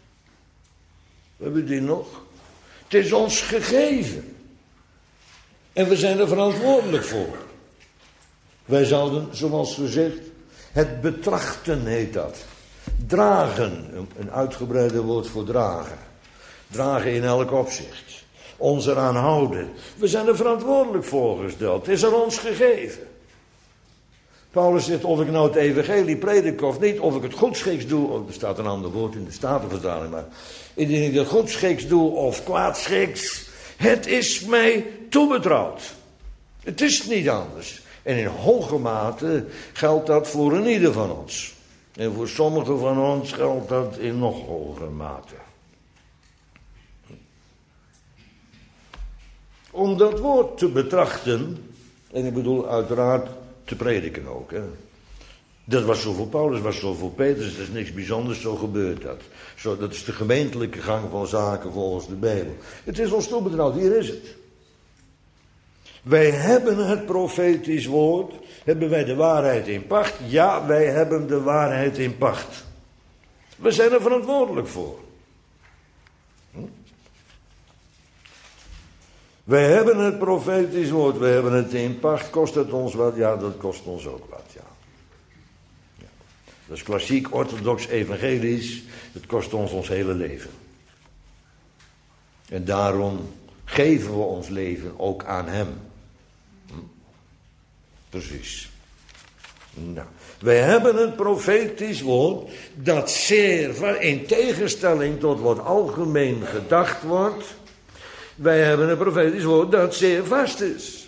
We hebben die nog. Het is ons gegeven. En we zijn er verantwoordelijk voor. Wij zouden, zoals gezegd, het betrachten heet dat. Dragen, een uitgebreide woord voor dragen. Dragen in elk opzicht. Ons eraan houden. We zijn er verantwoordelijk voor gesteld. Het is aan ons gegeven. Paulus zegt, of ik nou het evangelie predik of niet, of ik het goedschiks doe, er staat een ander woord in de Statenvertaling, maar indien ik het goedschiks doe of kwaadschiks, het is mij toebetrouwd. Het is niet anders. En in hoge mate geldt dat voor een ieder van ons. En voor sommigen van ons geldt dat in nog hogere mate. Om dat woord te betrachten, en ik bedoel uiteraard te prediken ook. Hè. Dat was zo voor Paulus, was zo voor Petrus, dat is niks bijzonders, zo gebeurt dat. Dat is de gemeentelijke gang van zaken volgens de Bijbel. Het is ons toebetrouwd, hier is het. Wij hebben het profetisch woord. Hebben wij de waarheid in pacht? Ja, wij hebben de waarheid in pacht. We zijn er verantwoordelijk voor. Wij hebben het profetisch woord, wij hebben het in pacht. Kost het ons wat? Ja, dat kost ons ook wat, ja. Dat is klassiek, orthodox, evangelisch. Het kost ons hele leven. En daarom geven we ons leven ook aan hem. Precies. Nou, wij hebben een profetisch woord dat zeer, in tegenstelling tot wat algemeen gedacht wordt, wij hebben een profetisch woord dat zeer vast is.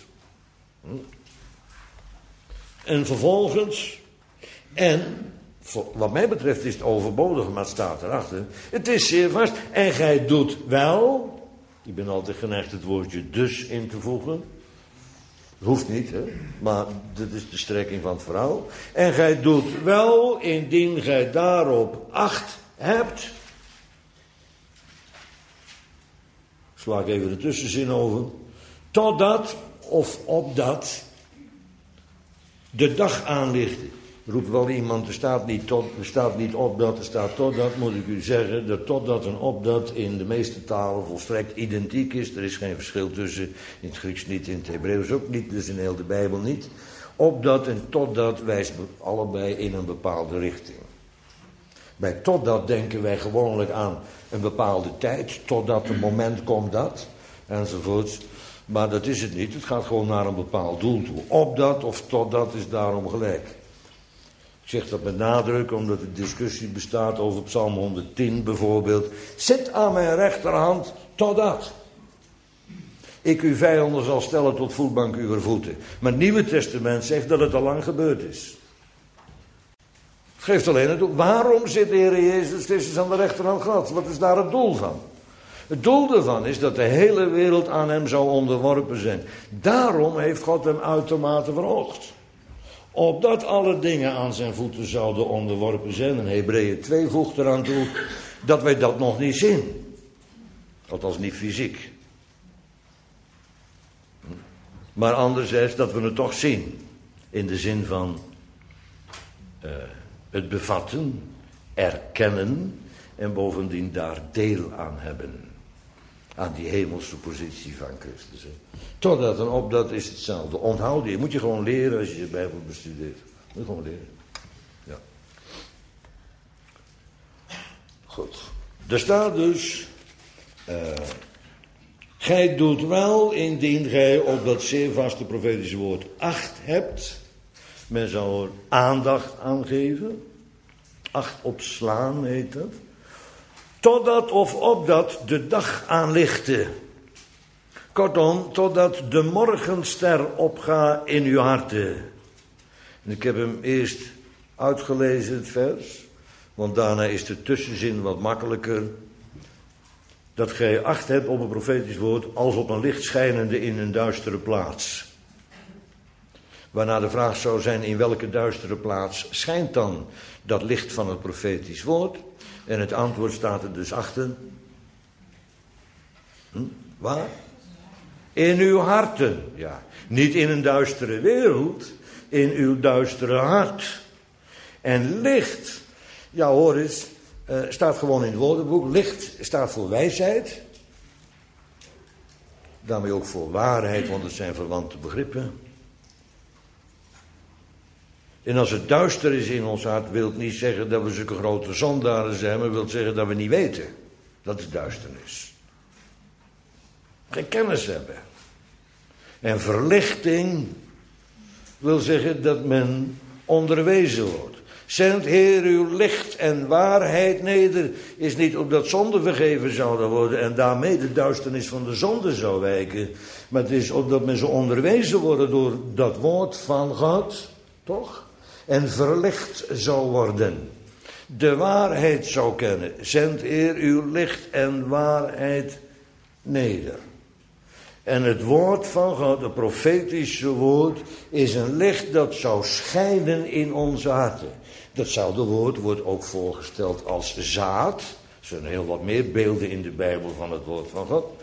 En vervolgens, en wat mij betreft is het overbodig, maar het staat erachter, het is zeer vast en gij doet wel, ik ben altijd geneigd het woordje dus in te voegen. Hoeft niet, hè? Maar dit is de strekking van het verhaal. En gij doet wel, indien gij daarop acht hebt. Sla ik even de tussenzin over. Totdat, of opdat, de dag aanlichtte. Roept wel iemand, er staat niet opdat, er staat totdat, moet ik u zeggen, dat totdat en opdat in de meeste talen volstrekt identiek is. Er is geen verschil tussen, in het Grieks niet, in het Hebreeuws ook niet, dus in heel de Bijbel niet. Opdat en totdat wijst allebei in een bepaalde richting. Bij totdat denken wij gewoonlijk aan een bepaalde tijd, totdat een moment komt dat, enzovoorts. Maar dat is het niet, het gaat gewoon naar een bepaald doel toe. Opdat of totdat is daarom gelijk. Ik zeg dat met nadruk, omdat er discussie bestaat over Psalm 110 bijvoorbeeld. Zit aan mijn rechterhand totdat ik uw vijanden zal stellen tot voetbank uw voeten. Maar het Nieuwe Testament zegt dat het al lang gebeurd is. Het geeft alleen het doel. Waarom zit de Heer Jezus Christus aan de rechterhand Gods? Wat is daar het doel van? Het doel ervan is dat de hele wereld aan hem zou onderworpen zijn. Daarom heeft God hem uitermate verhoogd. Opdat alle dingen aan zijn voeten zouden onderworpen zijn. En Hebreeën 2 voegt eraan toe dat wij dat nog niet zien. Althans niet fysiek. Maar anderzijds dat we het toch zien. In de zin van het bevatten, erkennen en bovendien daar deel aan hebben. Aan die hemelse positie van Christus. Totdat en opdat is hetzelfde. Onthoud je, moet je gewoon leren als je de Bijbel bestudeert. Moet je gewoon leren. Ja. Goed. Er staat dus... gij doet wel indien gij op dat zeer vaste profetische woord acht hebt. Men zou er aandacht aan geven. Acht opslaan heet dat. Totdat of opdat de dag aanlichte. Kortom, totdat de morgenster opgaat in uw harten. En ik heb hem eerst uitgelezen, het vers. Want daarna is de tussenzin wat makkelijker. Dat gij acht hebt op een profetisch woord als op een licht schijnende in een duistere plaats. Waarna de vraag zou zijn, in welke duistere plaats schijnt dan dat licht van het profetisch woord? En het antwoord staat er dus achter. Waar? In uw harten. Ja. Niet in een duistere wereld, in uw duistere hart. En licht, ja hoor eens, staat gewoon in het woordenboek. Licht staat voor wijsheid. Daarmee ook voor waarheid, want het zijn verwante begrippen. En als het duister is in ons hart, wil het niet zeggen dat we zulke grote zondaren zijn, maar wil zeggen dat we niet weten. Dat is duisternis. Geen kennis hebben. En verlichting wil zeggen dat men onderwezen wordt. Zend Heer uw licht en waarheid neder, is niet opdat zonde vergeven zouden worden en daarmee de duisternis van de zonde zou wijken. Maar het is opdat men zo onderwezen worden door dat woord van God, toch? En verlicht zou worden. De waarheid zou kennen. Zend Heer uw licht en waarheid neder. En het woord van God, het profetische woord, is een licht dat zou schijnen in onze harten. Datzelfde woord wordt ook voorgesteld als zaad. Er zijn heel wat meer beelden in de Bijbel van het woord van God.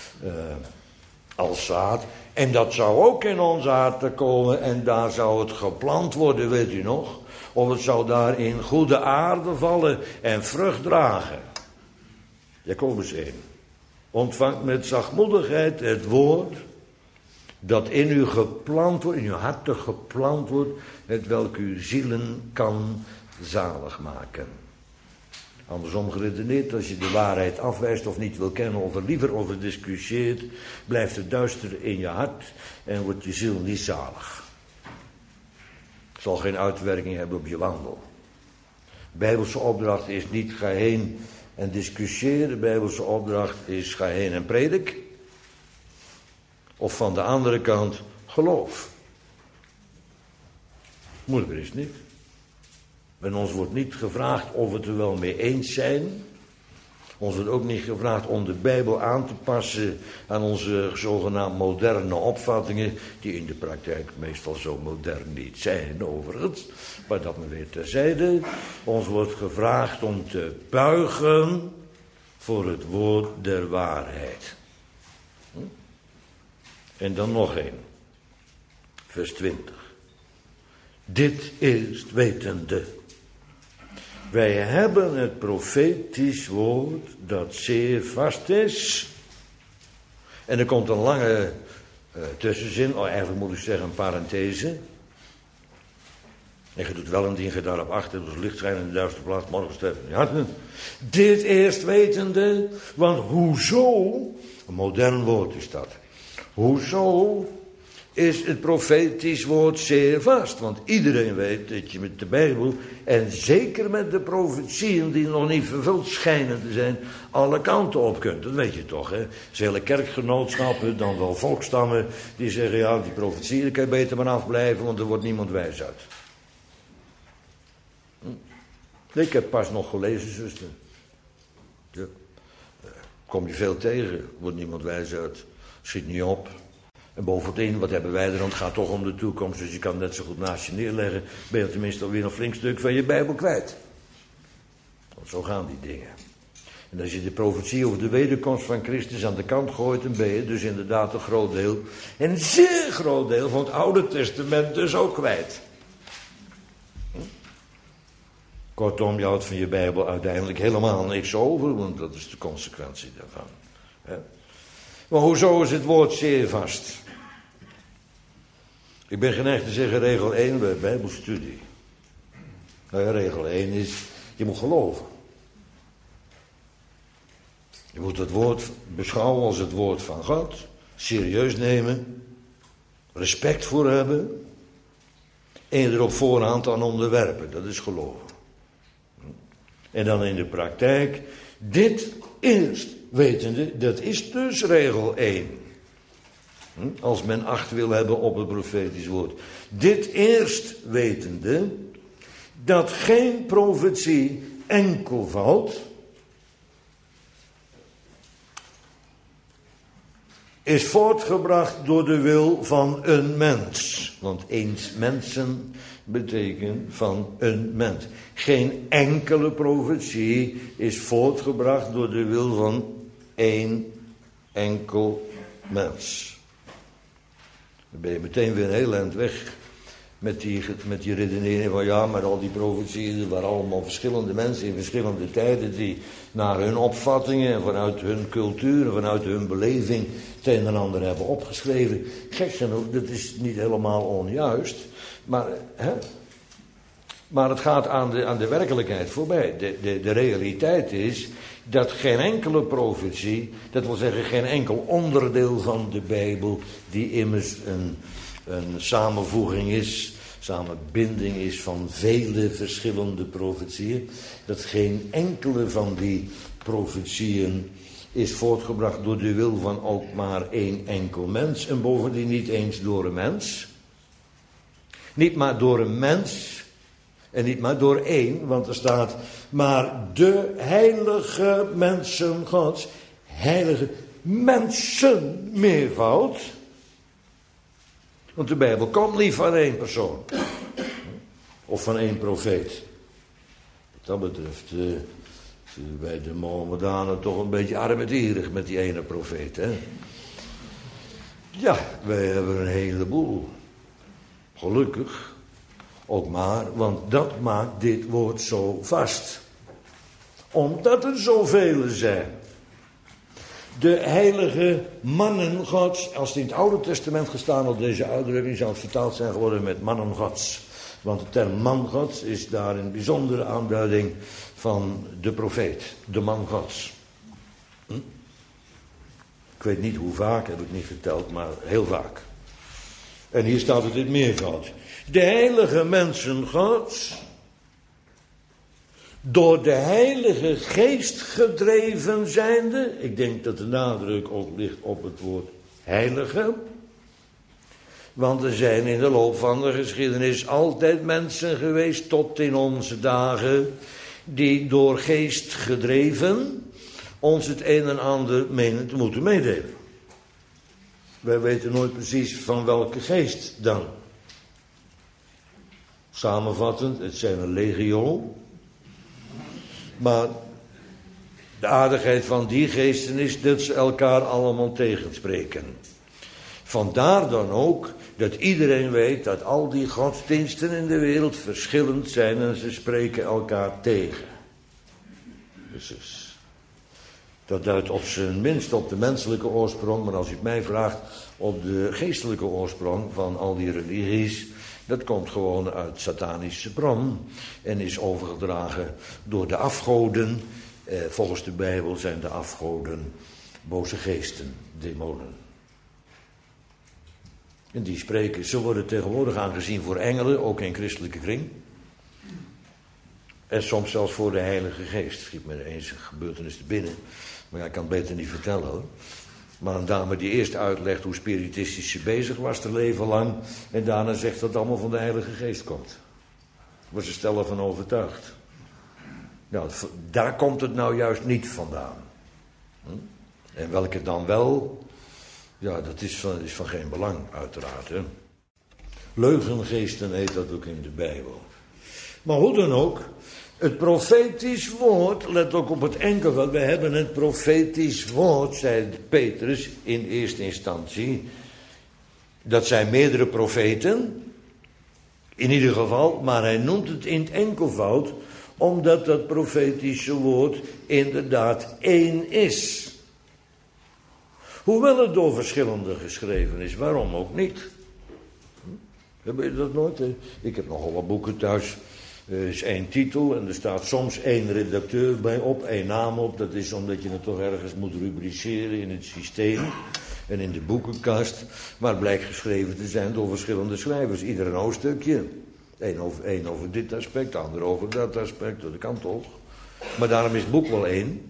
Als zaad. En dat zou ook in onze harten komen en daar zou het geplant worden, weet u nog? Of het zou daar in goede aarde vallen en vrucht dragen. Jacobus 1. Ontvangt met zachtmoedigheid het woord dat in u geplant wordt, in uw harten geplant wordt, het welk uw zielen kan zalig maken. Andersom geredeneerd, als je de waarheid afwijst of niet wil kennen of er liever over discussieert, blijft het duister in je hart en wordt je ziel niet zalig. Het zal geen uitwerking hebben op je wandel. De Bijbelse opdracht is niet ga heen en discussieer. De Bijbelse opdracht is ga heen en predik. Of van de andere kant geloof. Moeilijker is het niet. En ons wordt niet gevraagd of we het er wel mee eens zijn. Ons wordt ook niet gevraagd om de Bijbel aan te passen aan onze zogenaamd moderne opvattingen, die in de praktijk meestal zo modern niet zijn, overigens. Maar dat maar weer terzijde. Ons wordt gevraagd om te buigen voor het woord der waarheid. En dan nog één. Vers 20. Dit eerst wetende. Wij hebben het profetisch woord dat zeer vast is. En er komt een lange tussenzin, eigenlijk moet ik zeggen een parenthese. En je doet wel indien je daarop achter, dus licht schijnen in de duistere plaats, morgenster in je harten. Dit eerst wetende, want hoezo, een modern woord is dat. Hoezo is het profetisch woord zeer vast. Want iedereen weet dat je met de Bijbel, en zeker met de profetieën die nog niet vervuld schijnen te zijn, alle kanten op kunt. Dat weet je toch, hè. Dus hele kerkgenootschappen, dan wel volkstammen, die zeggen, ja, die profetieën, daar kan je beter maar afblijven, want er wordt niemand wijs uit. Ik heb pas nog gelezen, zuster. Ja. Kom je veel tegen, wordt niemand wijs uit. Schiet niet op. En bovendien, wat hebben wij er dan? Het gaat toch om de toekomst, dus je kan het net zo goed naast je neerleggen. Ben je tenminste alweer een flink stuk van je Bijbel kwijt. Want zo gaan die dingen. En als je de profetie over de wederkomst van Christus aan de kant gooit, dan ben je dus inderdaad een groot deel, een zeer groot deel van het Oude Testament dus ook kwijt. Kortom, je houdt van je Bijbel uiteindelijk helemaal niks over, want dat is de consequentie daarvan. Maar hoezo is het woord zeer vast? Ik ben geneigd te zeggen regel 1 bij Bijbelstudie. Nou ja, regel 1 is, je moet geloven. Je moet het woord beschouwen als het woord van God, serieus nemen, respect voor hebben en je er op voorhand aan onderwerpen. Dat is geloven. En dan in de praktijk, dit eerst wetende, dat is dus regel 1. Als men acht wil hebben op het profetisch woord. Dit eerst wetende, dat geen profetie enkel valt, is voortgebracht door de wil van een mens. Want eens mensen betekent van een mens. Geen enkele profetie is voortgebracht door de wil van één enkel mens. Dan ben je meteen weer een heel eind weg met die redenering van ja, maar al die profetieën, er waren allemaal verschillende mensen in verschillende tijden die naar hun opvattingen en vanuit hun cultuur en vanuit hun beleving het een en ander hebben opgeschreven. Gek genoeg, dat is niet helemaal onjuist, maar het gaat aan de werkelijkheid voorbij. De realiteit is dat geen enkele profetie, dat wil zeggen geen enkel onderdeel van de Bijbel, die immers een samenvoeging is, samenbinding is van vele verschillende profetieën, dat geen enkele van die profetieën is voortgebracht door de wil van ook maar één enkel mens, en bovendien niet eens door een mens. Niet maar door een mens, en niet maar door één, want er staat, maar de heilige mensen Gods, heilige mensen meervoud. Want de Bijbel komt niet van één persoon. Of van één profeet. Wat dat betreft, bij de Mohammedanen toch een beetje armetierig met die ene profeet. Hè? Ja, wij hebben een heleboel. Gelukkig. Ook maar, want dat maakt dit woord zo vast. Omdat er zoveel zijn. De heilige mannen Gods, als het in het Oude Testament gestaan had, deze uitdrukking zou het vertaald zijn geworden met mannen Gods. Want de term man Gods is daar een bijzondere aanduiding van de profeet, de man Gods. Ik weet niet hoe vaak, heb ik niet verteld, maar heel vaak. En hier staat het in meervoud. De heilige mensen Gods, door de Heilige Geest gedreven zijnde, ik denk dat de nadruk ook ligt op het woord heilige, want er zijn in de loop van de geschiedenis altijd mensen geweest tot in onze dagen, die door geest gedreven ons het een en ander menen te moeten meedelen. Wij weten nooit precies van welke geest dan. Samenvattend, het zijn een legio. Maar de aardigheid van die geesten is dat ze elkaar allemaal tegenspreken. Vandaar dan ook dat iedereen weet dat al die godsdiensten in de wereld verschillend zijn en ze spreken elkaar tegen. Dus dat duidt op zijn minst op de menselijke oorsprong, maar als u het mij vraagt, op de geestelijke oorsprong van al die religies. Dat komt gewoon uit satanische bron en is overgedragen door de afgoden. Volgens de Bijbel zijn de afgoden boze geesten, demonen. En die spreken, ze worden tegenwoordig aangezien voor engelen, ook in christelijke kring. En soms zelfs voor de Heilige Geest. Schiet me eens een gebeurtenis te binnen. Maar ja, ik kan het beter niet vertellen hoor. Maar een dame die eerst uitlegt hoe spiritistisch ze bezig was te leven lang. En daarna zegt dat het allemaal van de Heilige Geest komt. Daar was ze stellig van overtuigd. Nou, daar komt het nou juist niet vandaan. En welke dan wel? Ja, dat is van geen belang, uiteraard. Hè? Leugengeesten heet dat ook in de Bijbel. Maar hoe dan ook, het profetisch woord, let ook op het enkelvoud, we hebben het profetisch woord, zei Petrus in eerste instantie. Dat zijn meerdere profeten, in ieder geval, maar hij noemt het in het enkelvoud, omdat dat profetische woord inderdaad één is. Hoewel het door verschillende geschreven is, waarom ook niet? Heb je dat nooit? Ik heb nogal wat boeken thuis. Er is één titel en er staat soms één redacteur bij op, één naam op. Dat is omdat je het toch ergens moet rubriceren in het systeem en in de boekenkast. Maar het blijkt geschreven te zijn door verschillende schrijvers. Ieder een hoofdstukje. Eén over dit aspect, de ander over dat aspect. Dat kan toch? Maar daarom is het boek wel één.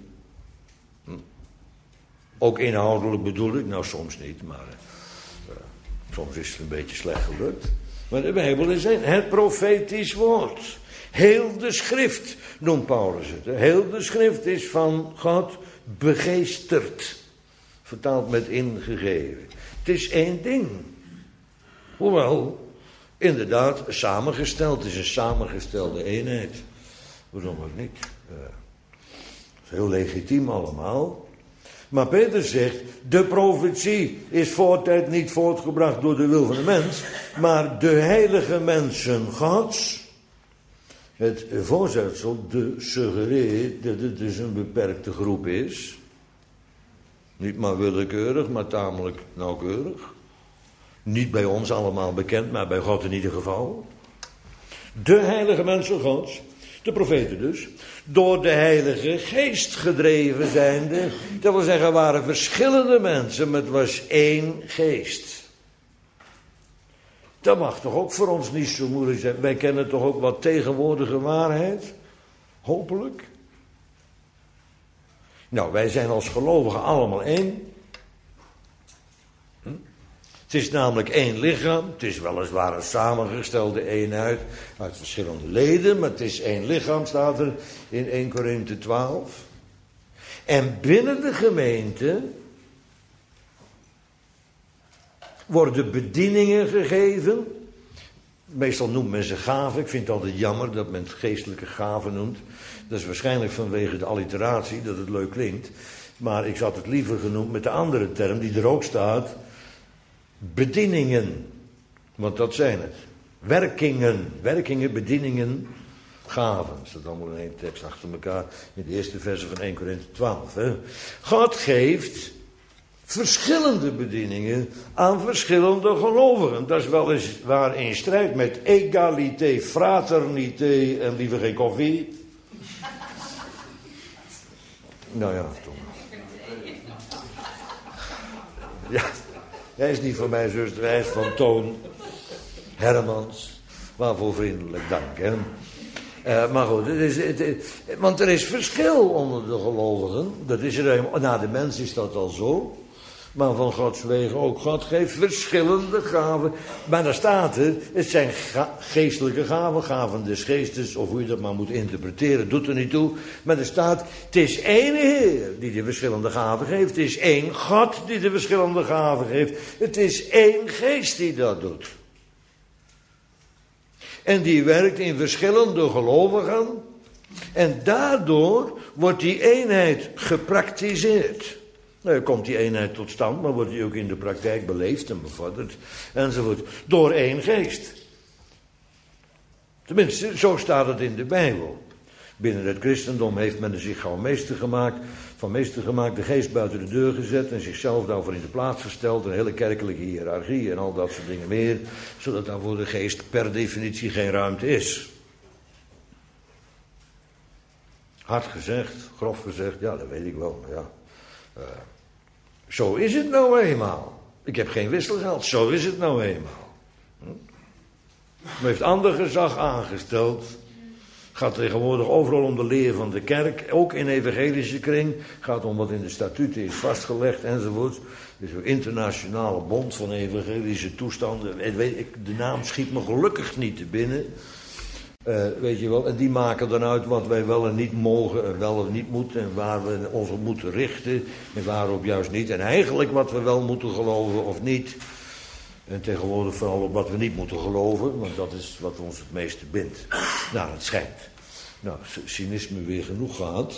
Ook inhoudelijk bedoel ik, nou soms niet, maar soms is het een beetje slecht gelukt. Maar de Bijbel is één, het profetisch woord. Heel de schrift, noemt Paulus het. Heel de schrift is van God begeesterd. Vertaald met ingegeven. Het is één ding. Hoewel, inderdaad, samengesteld. Het is een samengestelde eenheid. Waarom ook niet? Dat is heel legitiem allemaal. Maar Peter zegt, de profetie is voortijd niet voortgebracht door de wil van de mens, maar de heilige mensen Gods. Het voorzetsel suggereert dat het dus een beperkte groep is. Niet maar willekeurig, maar tamelijk nauwkeurig. Niet bij ons allemaal bekend, maar bij God in ieder geval. De heilige mensen Gods, de profeten dus, door de Heilige Geest gedreven zijnde. Dat wil zeggen, er waren verschillende mensen, maar het was één geest. Dat mag toch ook voor ons niet zo moeilijk zijn. Wij kennen toch ook wat tegenwoordige waarheid? Hopelijk. Nou, wij zijn als gelovigen allemaal één. Het is namelijk één lichaam. Het is weliswaar een samengestelde eenheid uit verschillende leden, maar het is één lichaam, staat er in 1 Korinthe 12. En binnen de gemeente worden bedieningen gegeven. Meestal noemt men ze gaven. Ik vind het altijd jammer dat men het geestelijke gaven noemt. Dat is waarschijnlijk vanwege de alliteratie, dat het leuk klinkt. Maar ik had het liever genoemd met de andere term die er ook staat. Bedieningen. Want dat zijn het. Werkingen, bedieningen, gaven. Dat staat allemaal in één tekst achter elkaar. In de eerste verse van 1 Korinthe 12. Hè. God geeft verschillende bedieningen aan verschillende gelovigen. Dat is weliswaar in strijd met egalité, fraternité en liever geen koffie. Nou ja, toch. Ja, hij is niet van mijn zuster, hij is van Toon Hermans. Waarvoor vriendelijk dank, hè. Maar goed, want er is verschil onder de gelovigen. Dat is er helemaal. Na de mens is dat al zo. Maar van Gods wegen ook. God geeft verschillende gaven. Maar daar staat het zijn geestelijke gaven, gaven des geestes, of hoe je dat maar moet interpreteren, doet er niet toe. Maar er staat, het is één Heer die de verschillende gaven geeft. Het is één God die de verschillende gaven geeft. Het is één Geest die dat doet. En die werkt in verschillende gelovigen. En daardoor wordt die eenheid gepraktiseerd. Nou, komt die eenheid tot stand, maar wordt die ook in de praktijk beleefd en bevorderd enzovoort. Door één geest. Tenminste, zo staat het in de Bijbel. Binnen het christendom heeft men er zich gewoon meester gemaakt, de geest buiten de deur gezet en zichzelf daarvoor in de plaats gesteld. Een hele kerkelijke hiërarchie en al dat soort dingen meer. Zodat daar voor de geest per definitie geen ruimte is. Hard gezegd, grof gezegd, ja dat weet ik wel, maar ja. Zo is het nou eenmaal. Ik heb geen wisselgeld, zo is het nou eenmaal. Men heeft ander gezag aangesteld. Gaat tegenwoordig overal om de leer van de kerk, ook in evangelische kring. Gaat om wat in de statuten is vastgelegd enzovoort. Dus een internationale bond van evangelische toestanden. De naam schiet me gelukkig niet te binnen. Weet je wel, en die maken dan uit wat wij wel en niet mogen en wel of niet moeten en waar we ons op moeten richten en waarop juist niet. En eigenlijk wat we wel moeten geloven of niet. En tegenwoordig vooral op wat we niet moeten geloven, want dat is wat ons het meeste bindt. Nou, het schijnt. Nou, cynisme weer genoeg gehad.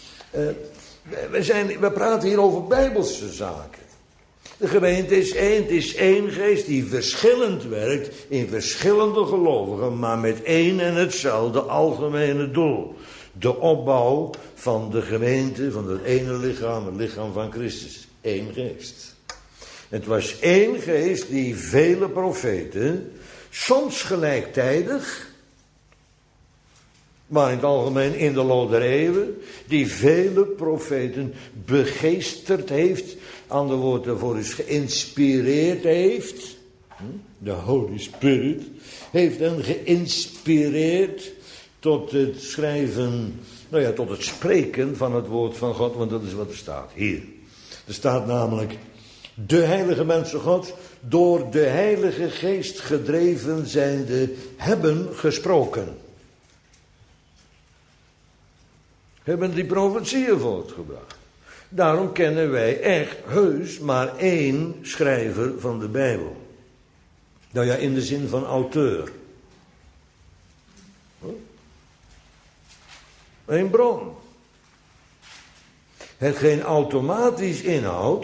We praten hier over bijbelse zaken. De gemeente is één, het is één geest die verschillend werkt in verschillende gelovigen, maar met één en hetzelfde algemene doel. De opbouw van de gemeente, van het ene lichaam, het lichaam van Christus. Eén geest. Het was één geest die vele profeten, soms gelijktijdig, maar in het algemeen in de loop der eeuwen, die vele profeten begeesterd heeft, ander woord daarvoor is geïnspireerd heeft. De Holy Spirit heeft hen geïnspireerd tot het schrijven, tot het spreken van het woord van God, want dat is wat er staat hier. Er staat namelijk, de heilige mensen God, door de Heilige Geest gedreven zijnde, hebben gesproken. Hebben die profetieën voortgebracht. Daarom kennen wij echt heus maar één schrijver van de Bijbel. Nou ja, in de zin van auteur. Eén bron. Hetgeen automatisch inhoudt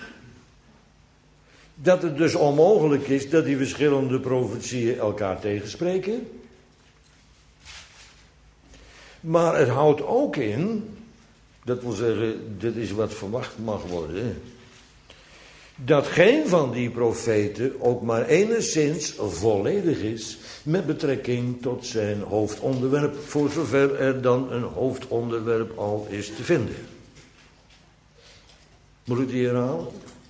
dat het dus onmogelijk is dat die verschillende profetieën elkaar tegenspreken. Maar het houdt ook in, dat wil zeggen, dit is wat verwacht mag worden, dat geen van die profeten ook maar enigszins volledig is met betrekking tot zijn hoofdonderwerp, voor zover er dan een hoofdonderwerp al is te vinden. Moet ik die herhalen?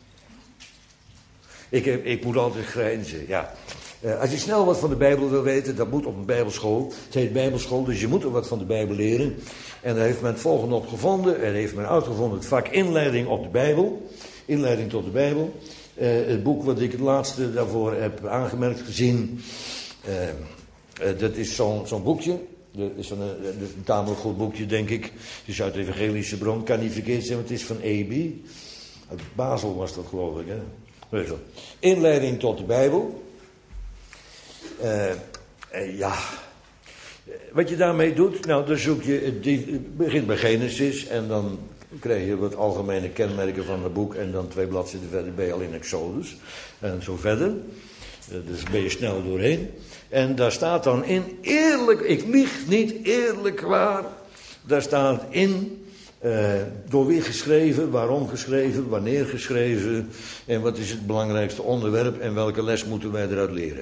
Ik moet altijd grijnzen, ja. Als je snel wat van de Bijbel wil weten, dat moet op een bijbelschool. Het heet bijbelschool, dus je moet er wat van de Bijbel leren. En daar heeft men het volgende op gevonden. En heeft men uitgevonden het vak inleiding op de Bijbel. Inleiding tot de Bijbel. Het boek wat ik het laatste daarvoor heb aangemerkt gezien. Dat is zo'n boekje. Dat is een tamelijk goed boekje, denk ik. Het is uit de evangelische bron. Kan niet verkeerd zijn, want het is van Ebi. Uit Basel was dat, geloof ik, hè. Inleiding tot de Bijbel. Ja, wat je daarmee doet, nou dan zoek je, het begint bij Genesis en dan krijg je wat algemene kenmerken van het boek en dan 2 bladzijden verder ben je al in Exodus en zo verder. Dus ben je snel doorheen. En daar staat dan in, eerlijk, ik lieg niet, eerlijk waar, daar staat in, door wie geschreven, waarom geschreven, wanneer geschreven en wat is het belangrijkste onderwerp en welke les moeten wij eruit leren.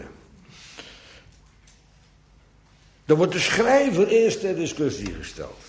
Dan wordt de schrijver eerst ter discussie gesteld.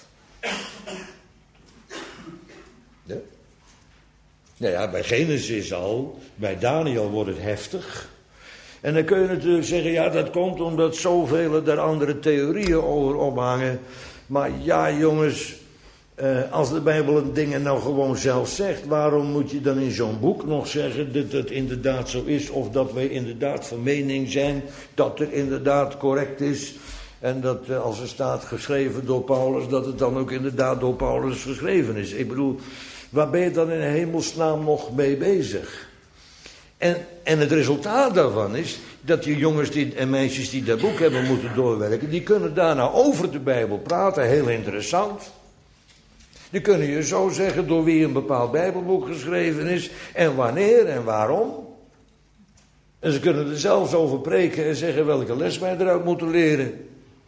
Ja? Nou ja, bij Genesis al, bij Daniel wordt het heftig. En dan kun je natuurlijk zeggen, ja, dat komt omdat zoveel daar andere theorieën over ophangen. Maar ja, jongens, als de Bijbel dingen nou gewoon zelf zegt, waarom moet je dan in zo'n boek nog zeggen dat het inderdaad zo is, of dat wij inderdaad van mening zijn, dat het inderdaad correct is, en dat als er staat geschreven door Paulus, dat het dan ook inderdaad door Paulus geschreven is. Ik bedoel, waar ben je dan in hemelsnaam nog mee bezig? En het resultaat daarvan is dat die jongens en meisjes die dat boek hebben moeten doorwerken, die kunnen daarna over de Bijbel praten, heel interessant. Die kunnen je zo zeggen door wie een bepaald Bijbelboek geschreven is en wanneer en waarom. En ze kunnen er zelfs over preken en zeggen welke les wij eruit moeten leren.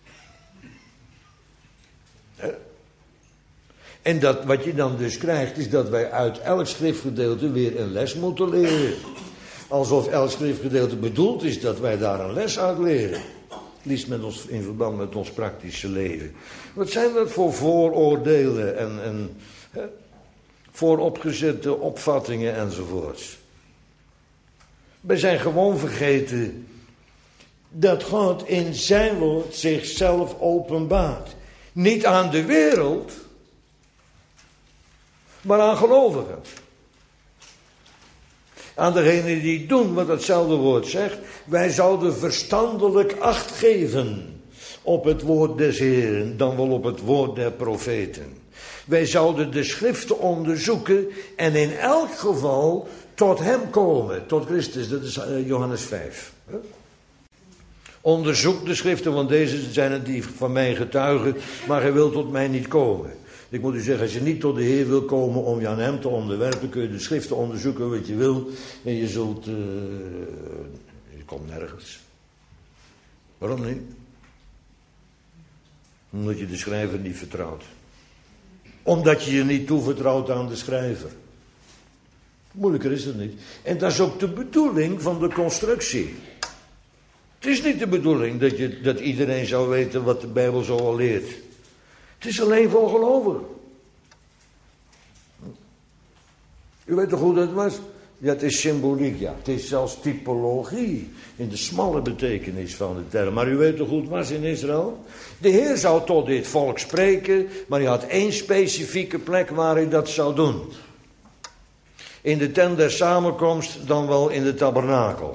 En dat, wat je dan dus krijgt, is dat wij uit elk schriftgedeelte weer een les moeten leren. Alsof elk schriftgedeelte bedoeld is dat wij daar een les uit leren. Liefst in verband met ons praktische leven. Wat zijn dat voor vooroordelen en vooropgezette opvattingen enzovoorts. Wij zijn gewoon vergeten dat God in zijn woord zichzelf openbaart. Niet aan de wereld, maar aan gelovigen. Aan degenen die doen wat hetzelfde woord zegt. Wij zouden verstandelijk acht geven op het woord des Heeren dan wel op het woord der profeten. Wij zouden de schriften onderzoeken en in elk geval tot hem komen, tot Christus. Dat is Johannes 5. Onderzoek de schriften, want deze zijn het die van mij getuigen, maar gij wilt tot mij niet komen. Ik moet u zeggen, als je niet tot de Heer wil komen om je aan hem te onderwerpen, kun je de schriften onderzoeken wat je wil en je zult, je komt nergens. Waarom niet? Omdat je de schrijver niet vertrouwt. Omdat je je niet toevertrouwt aan de schrijver. Moeilijker is het niet. En dat is ook de bedoeling van de constructie. Het is niet de bedoeling dat iedereen zou weten wat de Bijbel zo al leert. Het is alleen voor gelovigen. U weet toch hoe dat was? Ja, het is symboliek, ja. Het is zelfs typologie in de smalle betekenis van de term. Maar u weet toch hoe het was in Israël? De Heer zou tot dit volk spreken, maar hij had één specifieke plek waar hij dat zou doen. In de tent der samenkomst, dan wel in de tabernakel.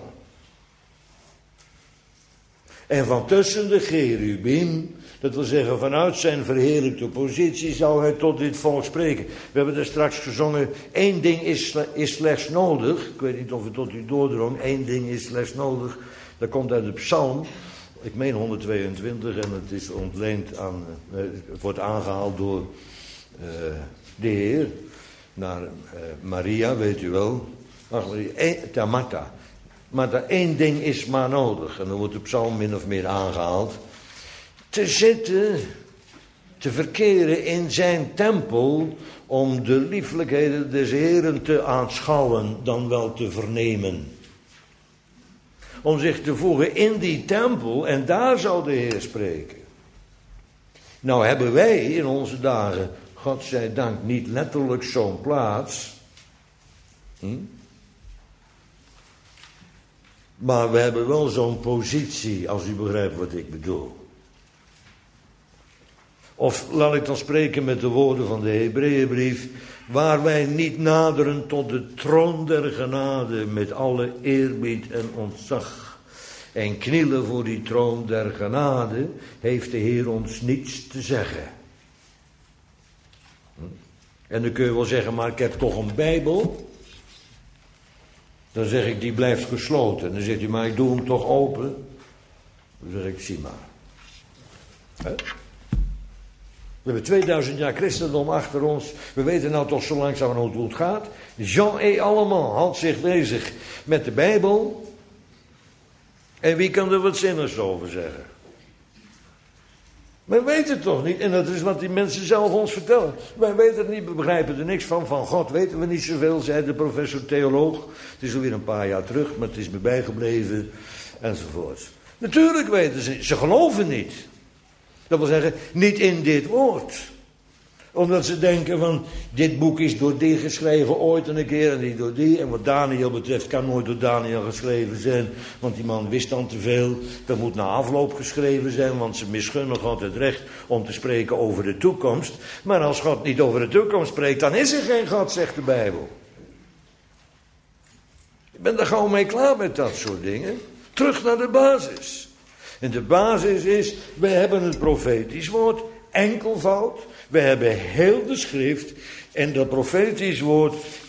En van tussen de cherubim, dat wil zeggen vanuit zijn verheerlijkte positie, zou hij tot dit volk spreken. We hebben er straks gezongen, één ding is slechts nodig. Ik weet niet of het tot u doordrong, één ding is slechts nodig. Dat komt uit de psalm, ik meen 122, en het is ontleend aan, het wordt aangehaald door de Heer, naar Maria, weet u wel. Ach, Martha. Maar dat één ding is maar nodig. En dan wordt de psalm min of meer aangehaald. Te zitten, te verkeren in zijn tempel, om de lieflijkheden des Heeren te aanschouwen, dan wel te vernemen. Om zich te voegen in die tempel, en daar zou de Heer spreken. Nou hebben wij in onze dagen, God zij dank, niet letterlijk zo'n plaats. Maar we hebben wel zo'n positie, als u begrijpt wat ik bedoel. Of laat ik dan spreken met de woorden van de Hebreeënbrief, waar wij niet naderen tot de troon der genade met alle eerbied en ontzag. En knielen voor die troon der genade, heeft de Heer ons niets te zeggen. En dan kun je wel zeggen, maar ik heb toch een Bijbel. Dan zeg ik, die blijft gesloten. Dan zegt u, maar ik doe hem toch open. Dan zeg ik, zie maar. We hebben 2000 jaar christendom achter ons. We weten nou toch zo langzamerhand hoe het gaat. Jean et Allemand houdt zich bezig met de Bijbel. En wie kan er wat zinnigs over zeggen? Wij weten het toch niet. En dat is wat die mensen zelf ons vertellen. Wij weten het niet, we begrijpen er niks van. Van God weten we niet zoveel, zei de professor theoloog. Het is alweer een paar jaar terug, maar het is me bijgebleven. Enzovoort. Natuurlijk weten ze geloven niet. Dat wil zeggen, niet in dit woord. Omdat ze denken van, dit boek is door die geschreven ooit een keer en niet door die. En wat Daniel betreft kan nooit door Daniel geschreven zijn. Want die man wist dan te veel. Dat moet na afloop geschreven zijn, want ze misgunnen God het recht om te spreken over de toekomst. Maar als God niet over de toekomst spreekt, dan is er geen God, zegt de Bijbel. Ik ben er gauw mee klaar met dat soort dingen. Terug naar de basis. En de basis is, we hebben het profetisch woord, enkelvoud. We hebben heel de schrift. En dat profetisch woord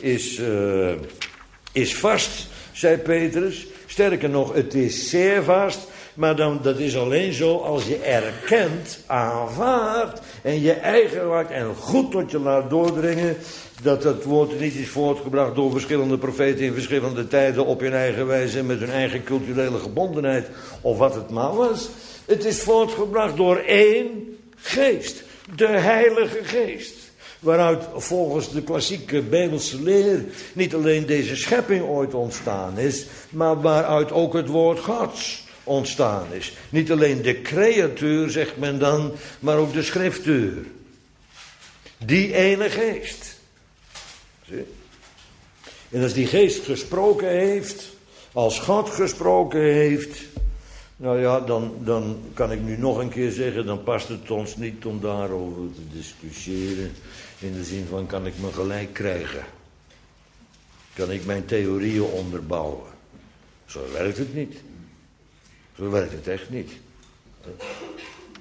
is vast, zei Petrus. Sterker nog, het is zeer vast. Maar dan, dat is alleen zo als je erkent, aanvaardt en je eigen maakt en goed tot je laat doordringen dat het woord niet is voortgebracht door verschillende profeten in verschillende tijden op hun eigen wijze en met hun eigen culturele gebondenheid of wat het maar was. Het is voortgebracht door één geest, de Heilige Geest. Waaruit volgens de klassieke Bijbelse leer niet alleen deze schepping ooit ontstaan is, maar waaruit ook het woord Gods ontstaan is. Niet alleen de creatuur, zegt men dan, maar ook de schriftuur. Die ene geest. Zie? En als die geest gesproken heeft, als God gesproken heeft, nou ja, dan kan ik nu nog een keer zeggen, dan past het ons niet om daarover te discussiëren. In de zin van, kan ik me gelijk krijgen? Kan ik mijn theorieën onderbouwen? Zo werkt het niet. Zo werkt het echt niet.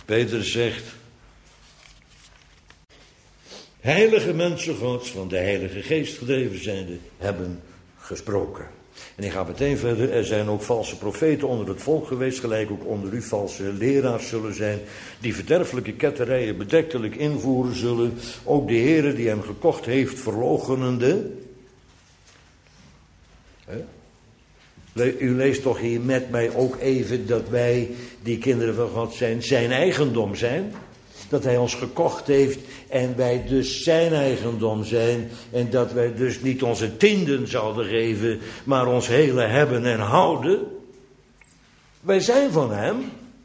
Petrus zegt: heilige mensen Gods, van de Heilige Geest gedreven zijnde, hebben gesproken. En ik ga meteen verder. Er zijn ook valse profeten onder het volk geweest, gelijk ook onder u valse leraars zullen zijn, die verderfelijke ketterijen bedektelijk invoeren zullen. Ook de Heere die hem gekocht heeft, verloochenende. U leest toch hier met mij ook even dat wij, die kinderen van God zijn, zijn eigendom zijn. Dat hij ons gekocht heeft en wij dus zijn eigendom zijn. En dat wij dus niet onze tienden zouden geven, maar ons hele hebben en houden. Wij zijn van hem.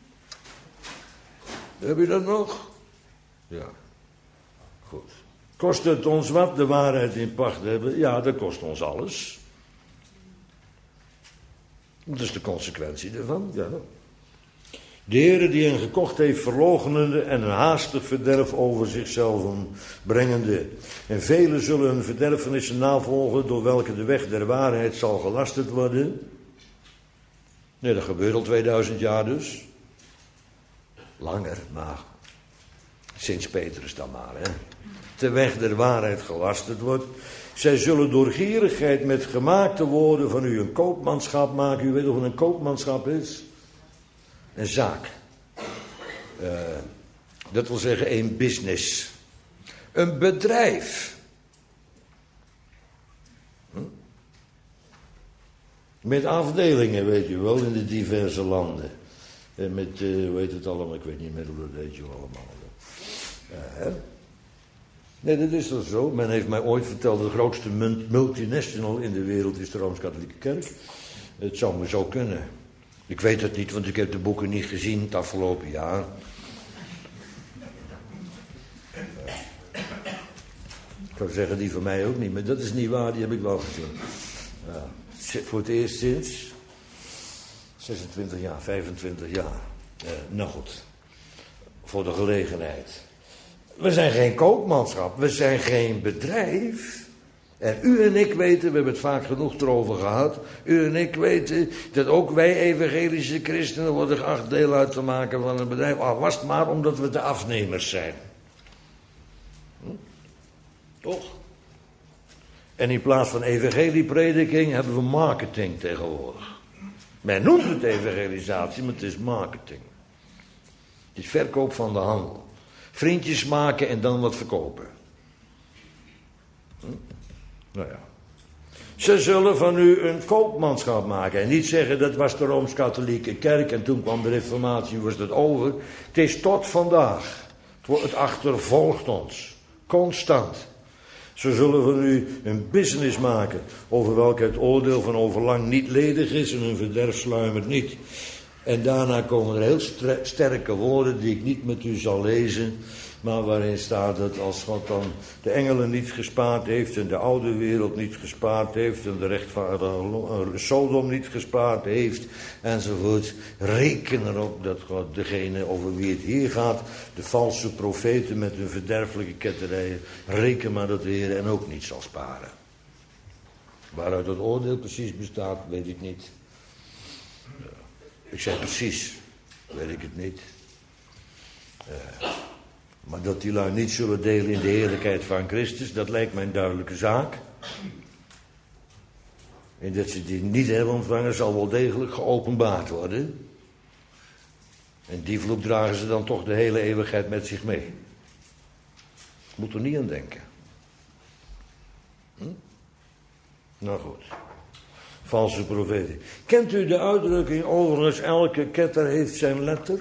Heb je dat nog? Ja. Goed. Kost het ons wat de waarheid in pacht hebben? Ja, dat kost ons alles. Dat is de consequentie ervan, ja. De Heere die hen gekocht heeft, verloochenende en een haastig verderf over zichzelf brengende. En velen zullen hun verderfenissen navolgen, door welke de weg der waarheid zal gelasterd worden. Nee, dat gebeurt al 2000 jaar dus. Langer, maar sinds Petrus dan maar, hè. De weg der waarheid gelasterd wordt. Zij zullen door gierigheid met gemaakte woorden van u een koopmanschap maken. U weet of wat een koopmanschap is? Een zaak. Dat wil zeggen een business. Een bedrijf. Met afdelingen, weet u wel, in de diverse landen. En met, hoe heet het allemaal, ik weet niet meer hoe dat heet je allemaal. Nee, dat is toch zo. Men heeft mij ooit verteld, de grootste multinational in de wereld is de Rooms-Katholieke Kerk. Het zou me zo kunnen. Ik weet het niet, want ik heb de boeken niet gezien het afgelopen jaar. Ik zou zeggen, die van mij ook niet, maar dat is niet waar, die heb ik wel gezien. Voor het eerst sinds 26 jaar, 25 jaar. Nou goed, voor de gelegenheid. We zijn geen koopmanschap, we zijn geen bedrijf. En u en ik weten, we hebben het vaak genoeg erover gehad. U en ik weten dat ook wij evangelische christenen worden geacht deel uit te maken van een bedrijf. Al was het maar omdat we de afnemers zijn. Toch? En in plaats van evangelieprediking hebben we marketing tegenwoordig. Men noemt het evangelisatie, maar het is marketing. Het is verkoop van de handel. Vriendjes maken en dan wat verkopen. Nou ja. Ze zullen van u een koopmanschap maken. En niet zeggen dat was de Rooms-Katholieke Kerk en toen kwam de Reformatie, was dat over. Het is tot vandaag. Het achtervolgt ons. Constant. Ze zullen van u een business maken over welke het oordeel van overlang niet ledig is en hun verderf sluimert niet. En daarna komen er heel sterke woorden die ik niet met u zal lezen, maar waarin staat dat als God dan de engelen niet gespaard heeft en de oude wereld niet gespaard heeft en de rechtvaardige Sodom niet gespaard heeft enzovoort, reken erop dat God degene over wie het hier gaat, de valse profeten met hun verderfelijke ketterijen, reken maar dat de Heer hen ook niet zal sparen. Waaruit het oordeel precies bestaat, weet ik niet. Ik zeg precies, weet ik het niet. Maar dat die lui niet zullen delen in de heerlijkheid van Christus, dat lijkt mij een duidelijke zaak. En dat ze die niet hebben ontvangen, zal wel degelijk geopenbaard worden. En die vloek dragen ze dan toch de hele eeuwigheid met zich mee. Moet er niet aan denken. Nou goed. Valse profeten. Kent u de uitdrukking overigens, elke ketter heeft zijn letter?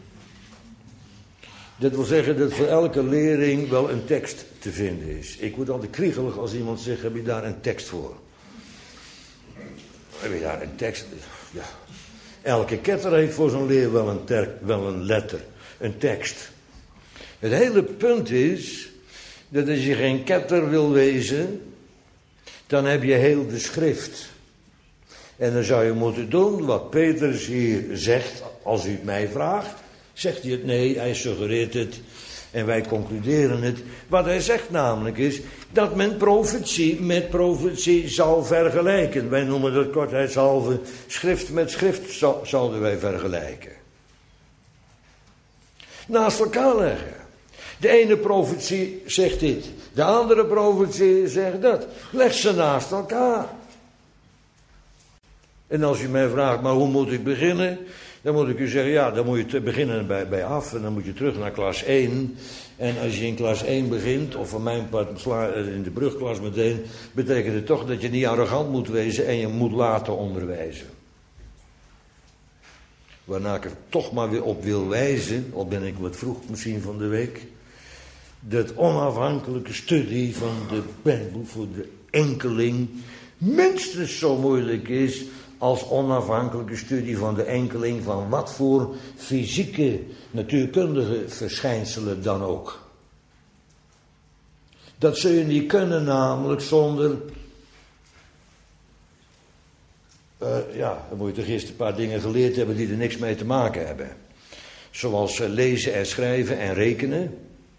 Dat wil zeggen dat voor elke leerling wel een tekst te vinden is. Ik word altijd kriegelig als iemand zegt, heb je daar een tekst voor? Heb je daar een tekst? Ja. Elke ketter heeft voor zijn leer wel een letter, een tekst. Het hele punt is, dat als je geen ketter wil wezen, dan heb je heel de schrift. En dan zou je moeten doen wat Petrus hier zegt, als u het mij vraagt. Zegt hij het? Nee, hij suggereert het. En wij concluderen het. Wat hij zegt namelijk is, dat men profetie met profetie zal vergelijken. Wij noemen dat kortheidshalve, schrift met schrift zouden wij vergelijken. naast elkaar leggen. De ene profetie zegt dit, de andere profetie zegt dat. Leg ze naast elkaar. En als u mij vraagt, maar hoe moet ik beginnen? Dan moet ik u zeggen, ja, dan moet je beginnen bij af en dan moet je terug naar klas 1. En als je in klas 1 begint, of van mijn part in de brugklas meteen, betekent het toch dat je niet arrogant moet wezen en je moet laten onderwijzen. Waarna ik er toch maar weer op wil wijzen, al ben ik wat vroeg misschien van de week, dat onafhankelijke studie van de Bijbel voor de enkeling minstens zo moeilijk is als onafhankelijke studie van de enkeling van wat voor fysieke, natuurkundige verschijnselen dan ook. Dat zul je niet kunnen namelijk zonder, dan moet je toch eerst een paar dingen geleerd hebben die er niks mee te maken hebben. Zoals lezen en schrijven en rekenen.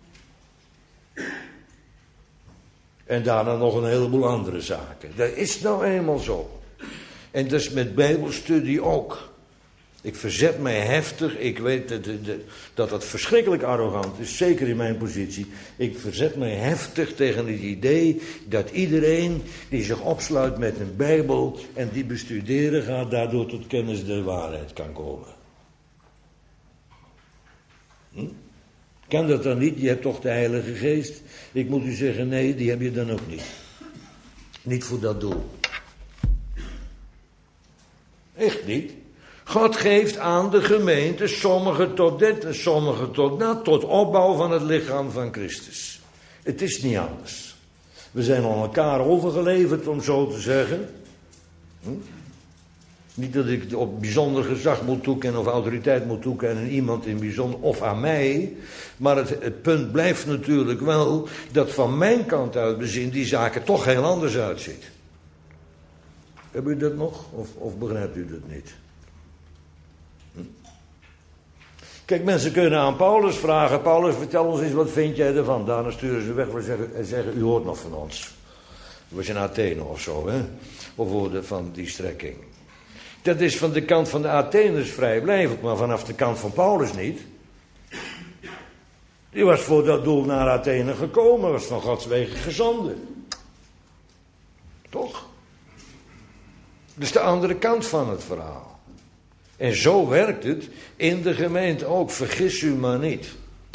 En daarna nog een heleboel andere zaken. Dat is nou eenmaal zo. En dat is met Bijbelstudie ook. Ik verzet mij heftig. Ik weet dat dat verschrikkelijk arrogant is. Zeker in mijn positie. Ik verzet mij heftig tegen het idee dat iedereen die zich opsluit met een Bijbel en die bestuderen gaat, daardoor tot kennis der waarheid kan komen. Kan dat dan niet? Je hebt toch de Heilige Geest? Ik moet u zeggen, nee, die heb je dan ook niet. Niet voor dat doel. Echt niet. God geeft aan de gemeente sommigen tot dit en sommigen tot dat, tot opbouw van het lichaam van Christus. Het is niet anders. We zijn aan elkaar overgeleverd, om zo te zeggen. Niet dat ik op bijzonder gezag moet toekennen of autoriteit moet toekennen aan iemand in bijzonder of aan mij. Maar het punt blijft natuurlijk wel dat van mijn kant uit bezien die zaken toch heel anders uitziet. Heb u dat nog? Of begrijpt u dat niet? Kijk, mensen kunnen aan Paulus vragen. Paulus, vertel ons eens, wat vind jij ervan? Daarna sturen ze weg en zeggen, u hoort nog van ons. Dat was in Athene of zo, hè? Of woorden van die strekking. Dat is van de kant van de Atheners vrijblijvend, maar vanaf de kant van Paulus niet. Die was voor dat doel naar Athene gekomen, was van Gods wegen gezonden. Toch? Dus de andere kant van het verhaal. En zo werkt het in de gemeente ook, vergis u maar niet.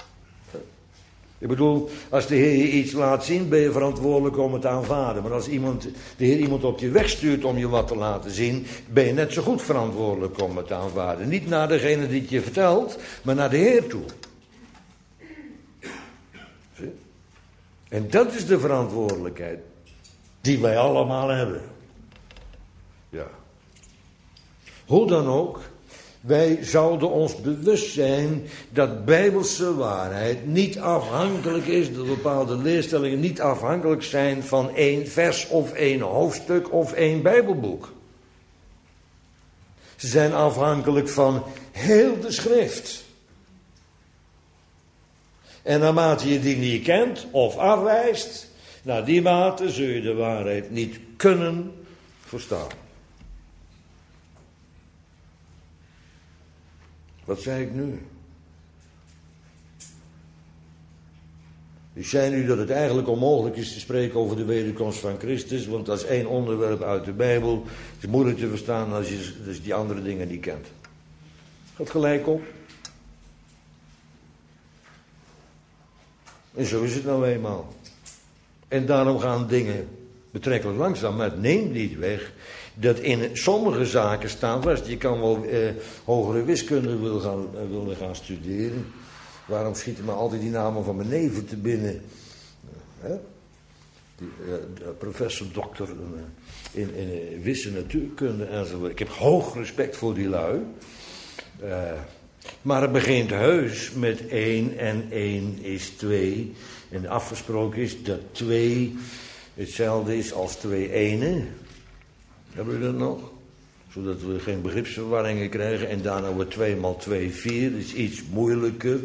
Ik bedoel, als de Heer je iets laat zien, ben je verantwoordelijk om het te aanvaarden. Maar als de Heer iemand op je weg stuurt om je wat te laten zien, ben je net zo goed verantwoordelijk om het te aanvaarden. Niet naar degene die het je vertelt, maar naar de Heer toe. Zie? En dat is de verantwoordelijkheid die wij allemaal hebben. Ja. Hoe dan ook, wij zouden ons bewust zijn dat bijbelse waarheid niet afhankelijk is, dat bepaalde leerstellingen niet afhankelijk zijn van 1 vers of 1 hoofdstuk of 1 bijbelboek. Ze zijn afhankelijk van heel de schrift. En naarmate je die niet kent of afwijst, naar die mate zul je de waarheid niet kunnen verstaan. Wat zei ik nu? Ik zei nu dat het eigenlijk onmogelijk is te spreken over de wederkomst van Christus, want dat is 1 onderwerp uit de Bijbel. Het is moeilijk te verstaan als je dus die andere dingen niet kent. Gaat gelijk op. En zo is het nou eenmaal. En daarom gaan dingen betrekkelijk langzaam, maar het neemt niet weg dat in sommige zaken staat vast. Je kan wel hogere wiskunde willen gaan studeren. Waarom schieten me altijd die namen van mijn neven te binnen? Professor, dokter in wisse natuurkunde enzovoort. Ik heb hoog respect voor die lui. Maar het begint heus met 1 en 1 is 2. En afgesproken is dat 2 hetzelfde is als 2 enen. Hebben we dat nog? Zodat we geen begripsverwarringen krijgen. En daarna wordt 2 x 2 4. Dat is iets moeilijker.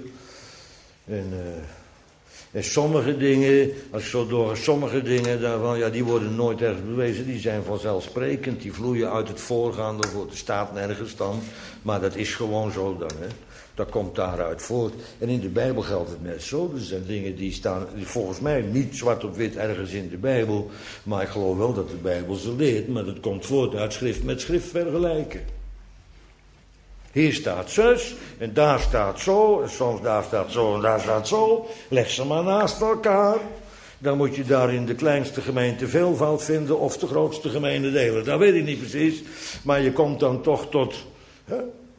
En sommige dingen, als ik zo door sommige dingen daarvan, ja, die worden nooit ergens bewezen. Die zijn vanzelfsprekend. Die vloeien uit het voorgaande. Er staat nergens dan. Maar dat is gewoon zo dan, hè. Dat komt daaruit voort. En in de Bijbel geldt het net zo. Er zijn dingen die staan volgens mij niet zwart op wit ergens in de Bijbel. Maar ik geloof wel dat de Bijbel ze leert. Maar dat komt voort uit schrift met schrift vergelijken. Hier staat zus en daar staat zo. En soms daar staat zo en daar staat zo. Leg ze maar naast elkaar. Dan moet je daar in de kleinste gemeente veelvoud vinden of de grootste gemene delen. Dat weet ik niet precies. Maar je komt dan toch tot... Hè?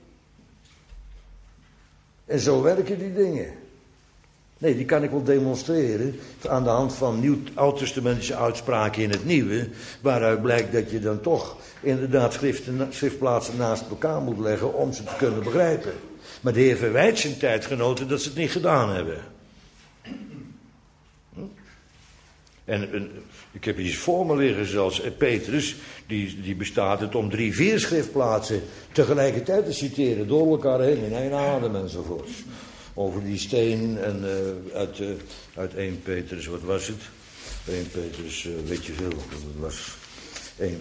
En zo werken die dingen. Nee, die kan ik wel demonstreren aan de hand van oud-testamentische uitspraken in het Nieuwe, waaruit blijkt dat je dan toch inderdaad schriftplaatsen naast elkaar moet leggen om ze te kunnen begrijpen. Maar de Heer verwijt zijn tijdgenoten dat ze het niet gedaan hebben. En ik heb iets voor me liggen zoals Petrus, die bestaat het om 3-4 schriftplaatsen tegelijkertijd te citeren, door elkaar heen in één adem enzovoorts. Over die steen en uit 1 Petrus, wat was het? 1 Petrus, weet je veel, dat was 1,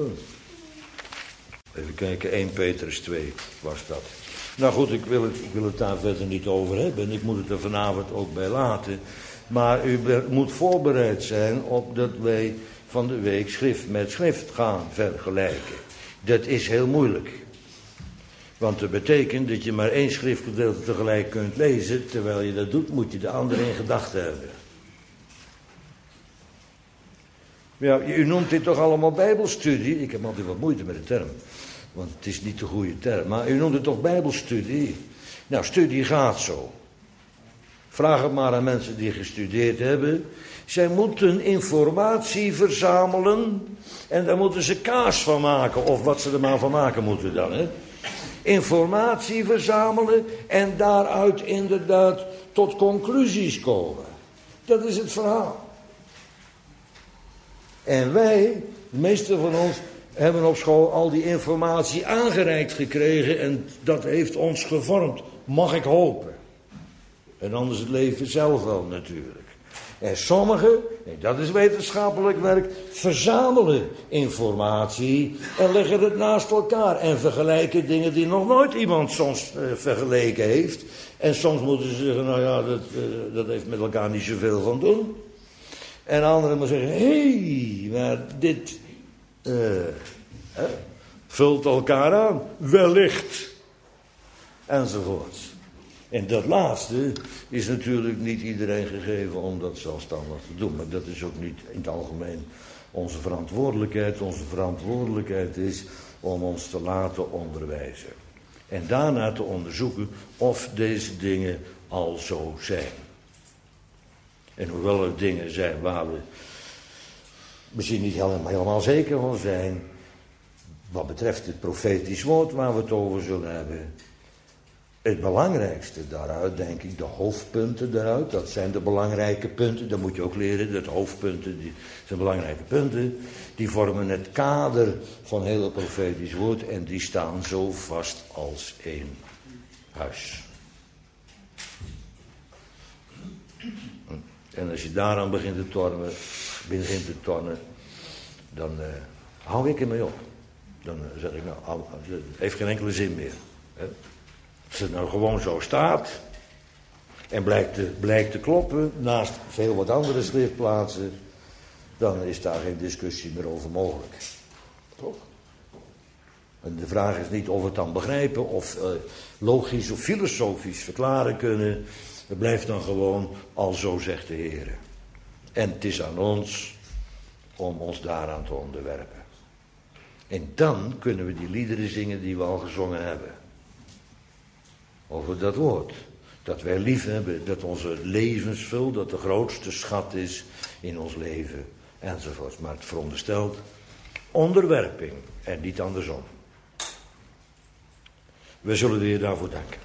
even kijken, 1 Petrus 2 was dat. Nou goed, ik wil het daar verder niet over hebben, ik moet het er vanavond ook bij laten. Maar u moet voorbereid zijn op dat wij van de week schrift met schrift gaan vergelijken. Dat is heel moeilijk. Want dat betekent dat je maar 1 schriftgedeelte tegelijk kunt lezen. Terwijl je dat doet, moet je de andere in gedachten hebben. Ja, u noemt dit toch allemaal bijbelstudie? Ik heb altijd wat moeite met de term. Want het is niet de goede term. Maar u noemt het toch bijbelstudie? Nou, studie gaat zo. Vraag het maar aan mensen die gestudeerd hebben. Zij moeten informatie verzamelen. En daar moeten ze kaas van maken. Of wat ze er maar van maken moeten dan, hè. Informatie verzamelen en daaruit inderdaad tot conclusies komen. Dat is het verhaal. En wij, de meeste van ons, hebben op school al die informatie aangereikt gekregen en dat heeft ons gevormd, mag ik hopen. En anders het leven zelf wel natuurlijk. En sommigen, en dat is wetenschappelijk werk, verzamelen informatie en leggen het naast elkaar. En vergelijken dingen die nog nooit iemand soms vergeleken heeft. En soms moeten ze zeggen, nou ja, dat heeft met elkaar niet zoveel van doen. En anderen maar zeggen, hé, maar dit vult elkaar aan, wellicht. Enzovoorts. En dat laatste is natuurlijk niet iedereen gegeven om dat zelfstandig te doen. Maar dat is ook niet in het algemeen onze verantwoordelijkheid. Onze verantwoordelijkheid is om ons te laten onderwijzen. En daarna te onderzoeken of deze dingen al zo zijn. En hoewel er dingen zijn waar we misschien niet helemaal zeker van zijn. Wat betreft het profetisch woord waar we het over zullen hebben. Het belangrijkste daaruit, denk ik, de hoofdpunten daaruit, dat zijn de belangrijke punten, dat moet je ook leren, dat hoofdpunten, die zijn belangrijke punten, die vormen het kader van heel het profetisch woord en die staan zo vast als één huis. En als je daaraan begint te tornen, dan hou ik ermee op. Dan zeg ik, nou, het heeft geen enkele zin meer. Hè? Als het nou gewoon zo staat en blijkt te kloppen naast veel wat andere schriftplaatsen, dan is daar geen discussie meer over mogelijk. Toch? En de vraag is niet of we het dan begrijpen of logisch of filosofisch verklaren kunnen. Het blijft dan gewoon al zo zegt de Heer. En het is aan ons om ons daaraan te onderwerpen. En dan kunnen we die liederen zingen die we al gezongen hebben. Over dat woord. Dat wij lief hebben, dat onze levensvul, dat de grootste schat is in ons leven, enzovoort. Maar het veronderstelt onderwerping en niet andersom. We zullen de Heer daarvoor danken.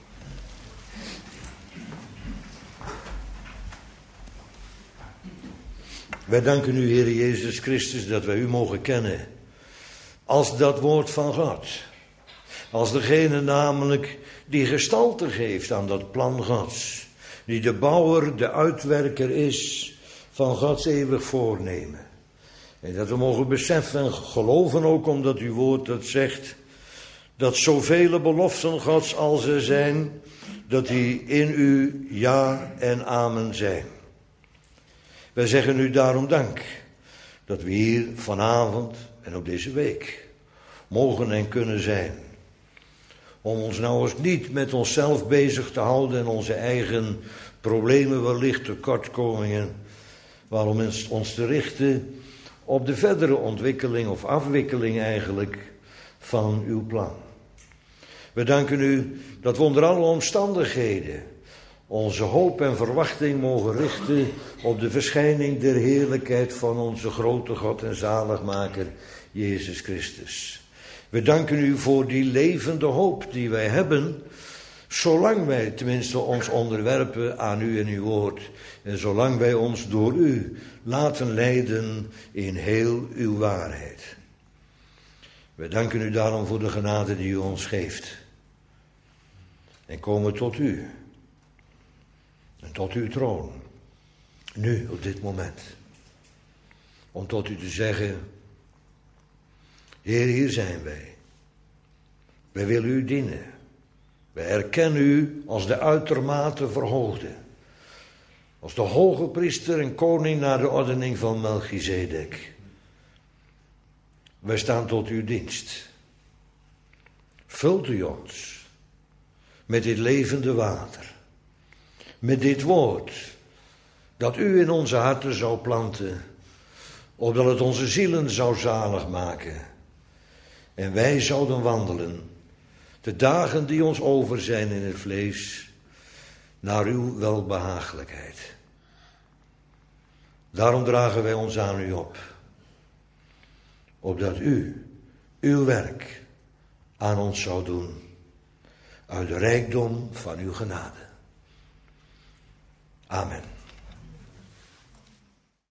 Wij danken u, Heer Jezus Christus, dat wij u mogen kennen als dat woord van God. Als degene namelijk die gestalte geeft aan dat plan Gods. Die de bouwer, de uitwerker is van Gods eeuwig voornemen. En dat we mogen beseffen en geloven ook omdat uw woord dat zegt. Dat zoveel beloften Gods als er zijn, dat die in u ja en amen zijn. Wij zeggen u daarom dank dat we hier vanavond en ook deze week mogen en kunnen zijn. Om ons nou eens niet met onszelf bezig te houden en onze eigen problemen, wellicht tekortkomingen, maar om ons te richten op de verdere ontwikkeling of afwikkeling eigenlijk van uw plan. We danken u dat we onder alle omstandigheden onze hoop en verwachting mogen richten op de verschijning der heerlijkheid van onze grote God en zaligmaker Jezus Christus. We danken u voor die levende hoop die wij hebben, zolang wij tenminste ons onderwerpen aan u en uw woord en zolang wij ons door u laten leiden in heel uw waarheid. We danken u daarom voor de genade die u ons geeft. En komen tot u. En tot uw troon. Nu, op dit moment. Om tot u te zeggen: Heer, hier zijn wij. Wij willen u dienen. Wij erkennen u als de uitermate verhoogde. Als de hoge priester en koning naar de ordening van Melchizedek. Wij staan tot uw dienst. Vult u ons met dit levende water. Met dit woord dat u in onze harten zou planten, opdat het onze zielen zou zalig maken. En wij zouden wandelen, de dagen die ons over zijn in het vlees, naar uw welbehagelijkheid. Daarom dragen wij ons aan u op, opdat u uw werk aan ons zou doen, uit de rijkdom van uw genade. Amen.